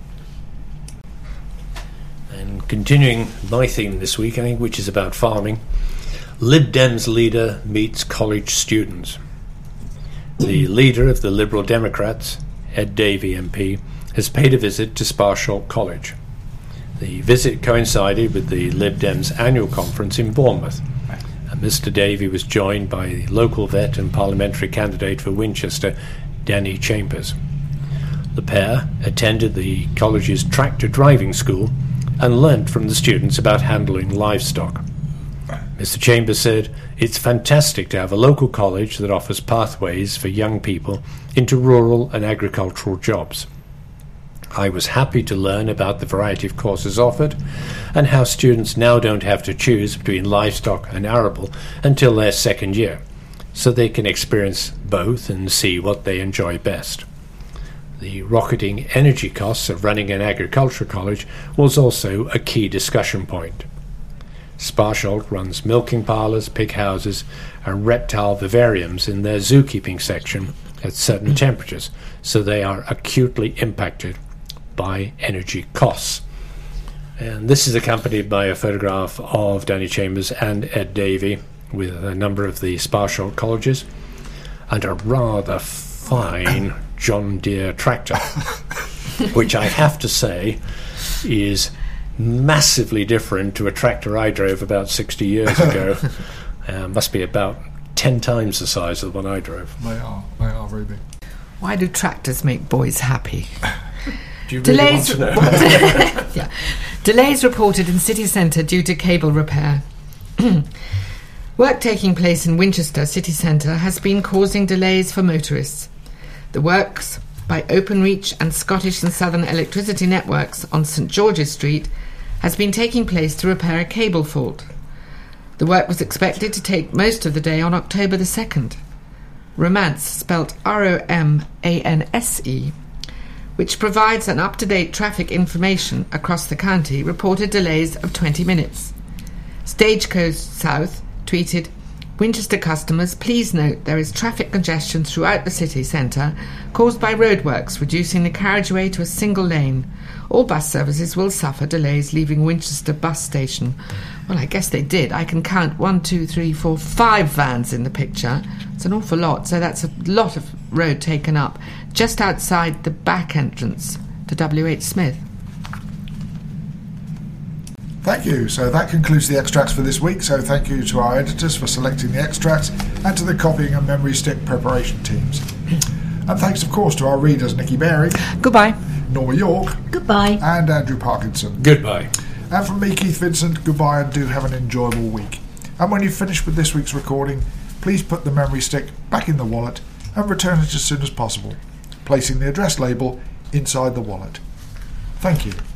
Speaker 4: And continuing my theme this week, I think, which is about farming, Lib Dems leader meets college students. The leader of the Liberal Democrats, Ed Davey M P, has paid a visit to Sparsholt College. The visit coincided with the Lib Dems annual conference in Bournemouth, and Mister Davey was joined by the local vet and parliamentary candidate for Winchester, Danny Chambers. The pair attended the college's tractor driving school and learnt from the students about handling livestock. Mister Chambers said, "It's fantastic to have a local college that offers pathways for young people into rural and agricultural jobs. I was happy to learn about the variety of courses offered and how students now don't have to choose between livestock and arable until their second year, so they can experience both and see what they enjoy best." The rocketing energy costs of running an agricultural college was also a key discussion point. Sparsholt runs milking parlours, pig houses and reptile vivariums in their zookeeping section at certain temperatures, so they are acutely impacted by energy costs. And this is accompanied by a photograph of Danny Chambers and Ed Davey with a number of the Sparsholt colleges and a rather fine John Deere tractor, which I have to say is massively different to a tractor I drove about sixty years ago. uh, must be about ten times the size of the one I drove.
Speaker 1: They are, they are very big.
Speaker 2: Why do tractors make boys happy?
Speaker 4: Do you really
Speaker 2: Delays,
Speaker 4: want to know?
Speaker 2: yeah. Delays reported in city centre due to cable repair. Work taking place in Winchester city centre has been causing delays for motorists. The works by Openreach and Scottish and Southern Electricity Networks on St George's Street has been taking place to repair a cable fault. The work was expected to take most of the day on October the second. Romance, spelt R O M A N S E, which provides an up-to-date traffic information across the county, reported delays of twenty minutes. Stagecoach South tweeted, Winchester customers, please note there is traffic congestion throughout the city centre caused by roadworks reducing the carriageway to a single lane. All bus services will suffer delays leaving Winchester bus station. Well, I guess they did. I can count one, two, three, four, five vans in the picture. It's an awful lot, so that's a lot of road taken up just outside the back entrance to W H Smith.
Speaker 1: Thank you. So that concludes the extracts for this week. So thank you to our editors for selecting the extracts and to the copying and memory stick preparation teams. And thanks, of course, to our readers, Nikki Berry,
Speaker 2: Goodbye.
Speaker 1: Norma York,
Speaker 3: Goodbye.
Speaker 1: and Andrew Parkinson.
Speaker 4: Goodbye.
Speaker 1: And from me, Keith Vincent, goodbye and do have an enjoyable week. And when you've finished with this week's recording, please put the memory stick back in the wallet and return it as soon as possible, placing the address label inside the wallet. Thank you.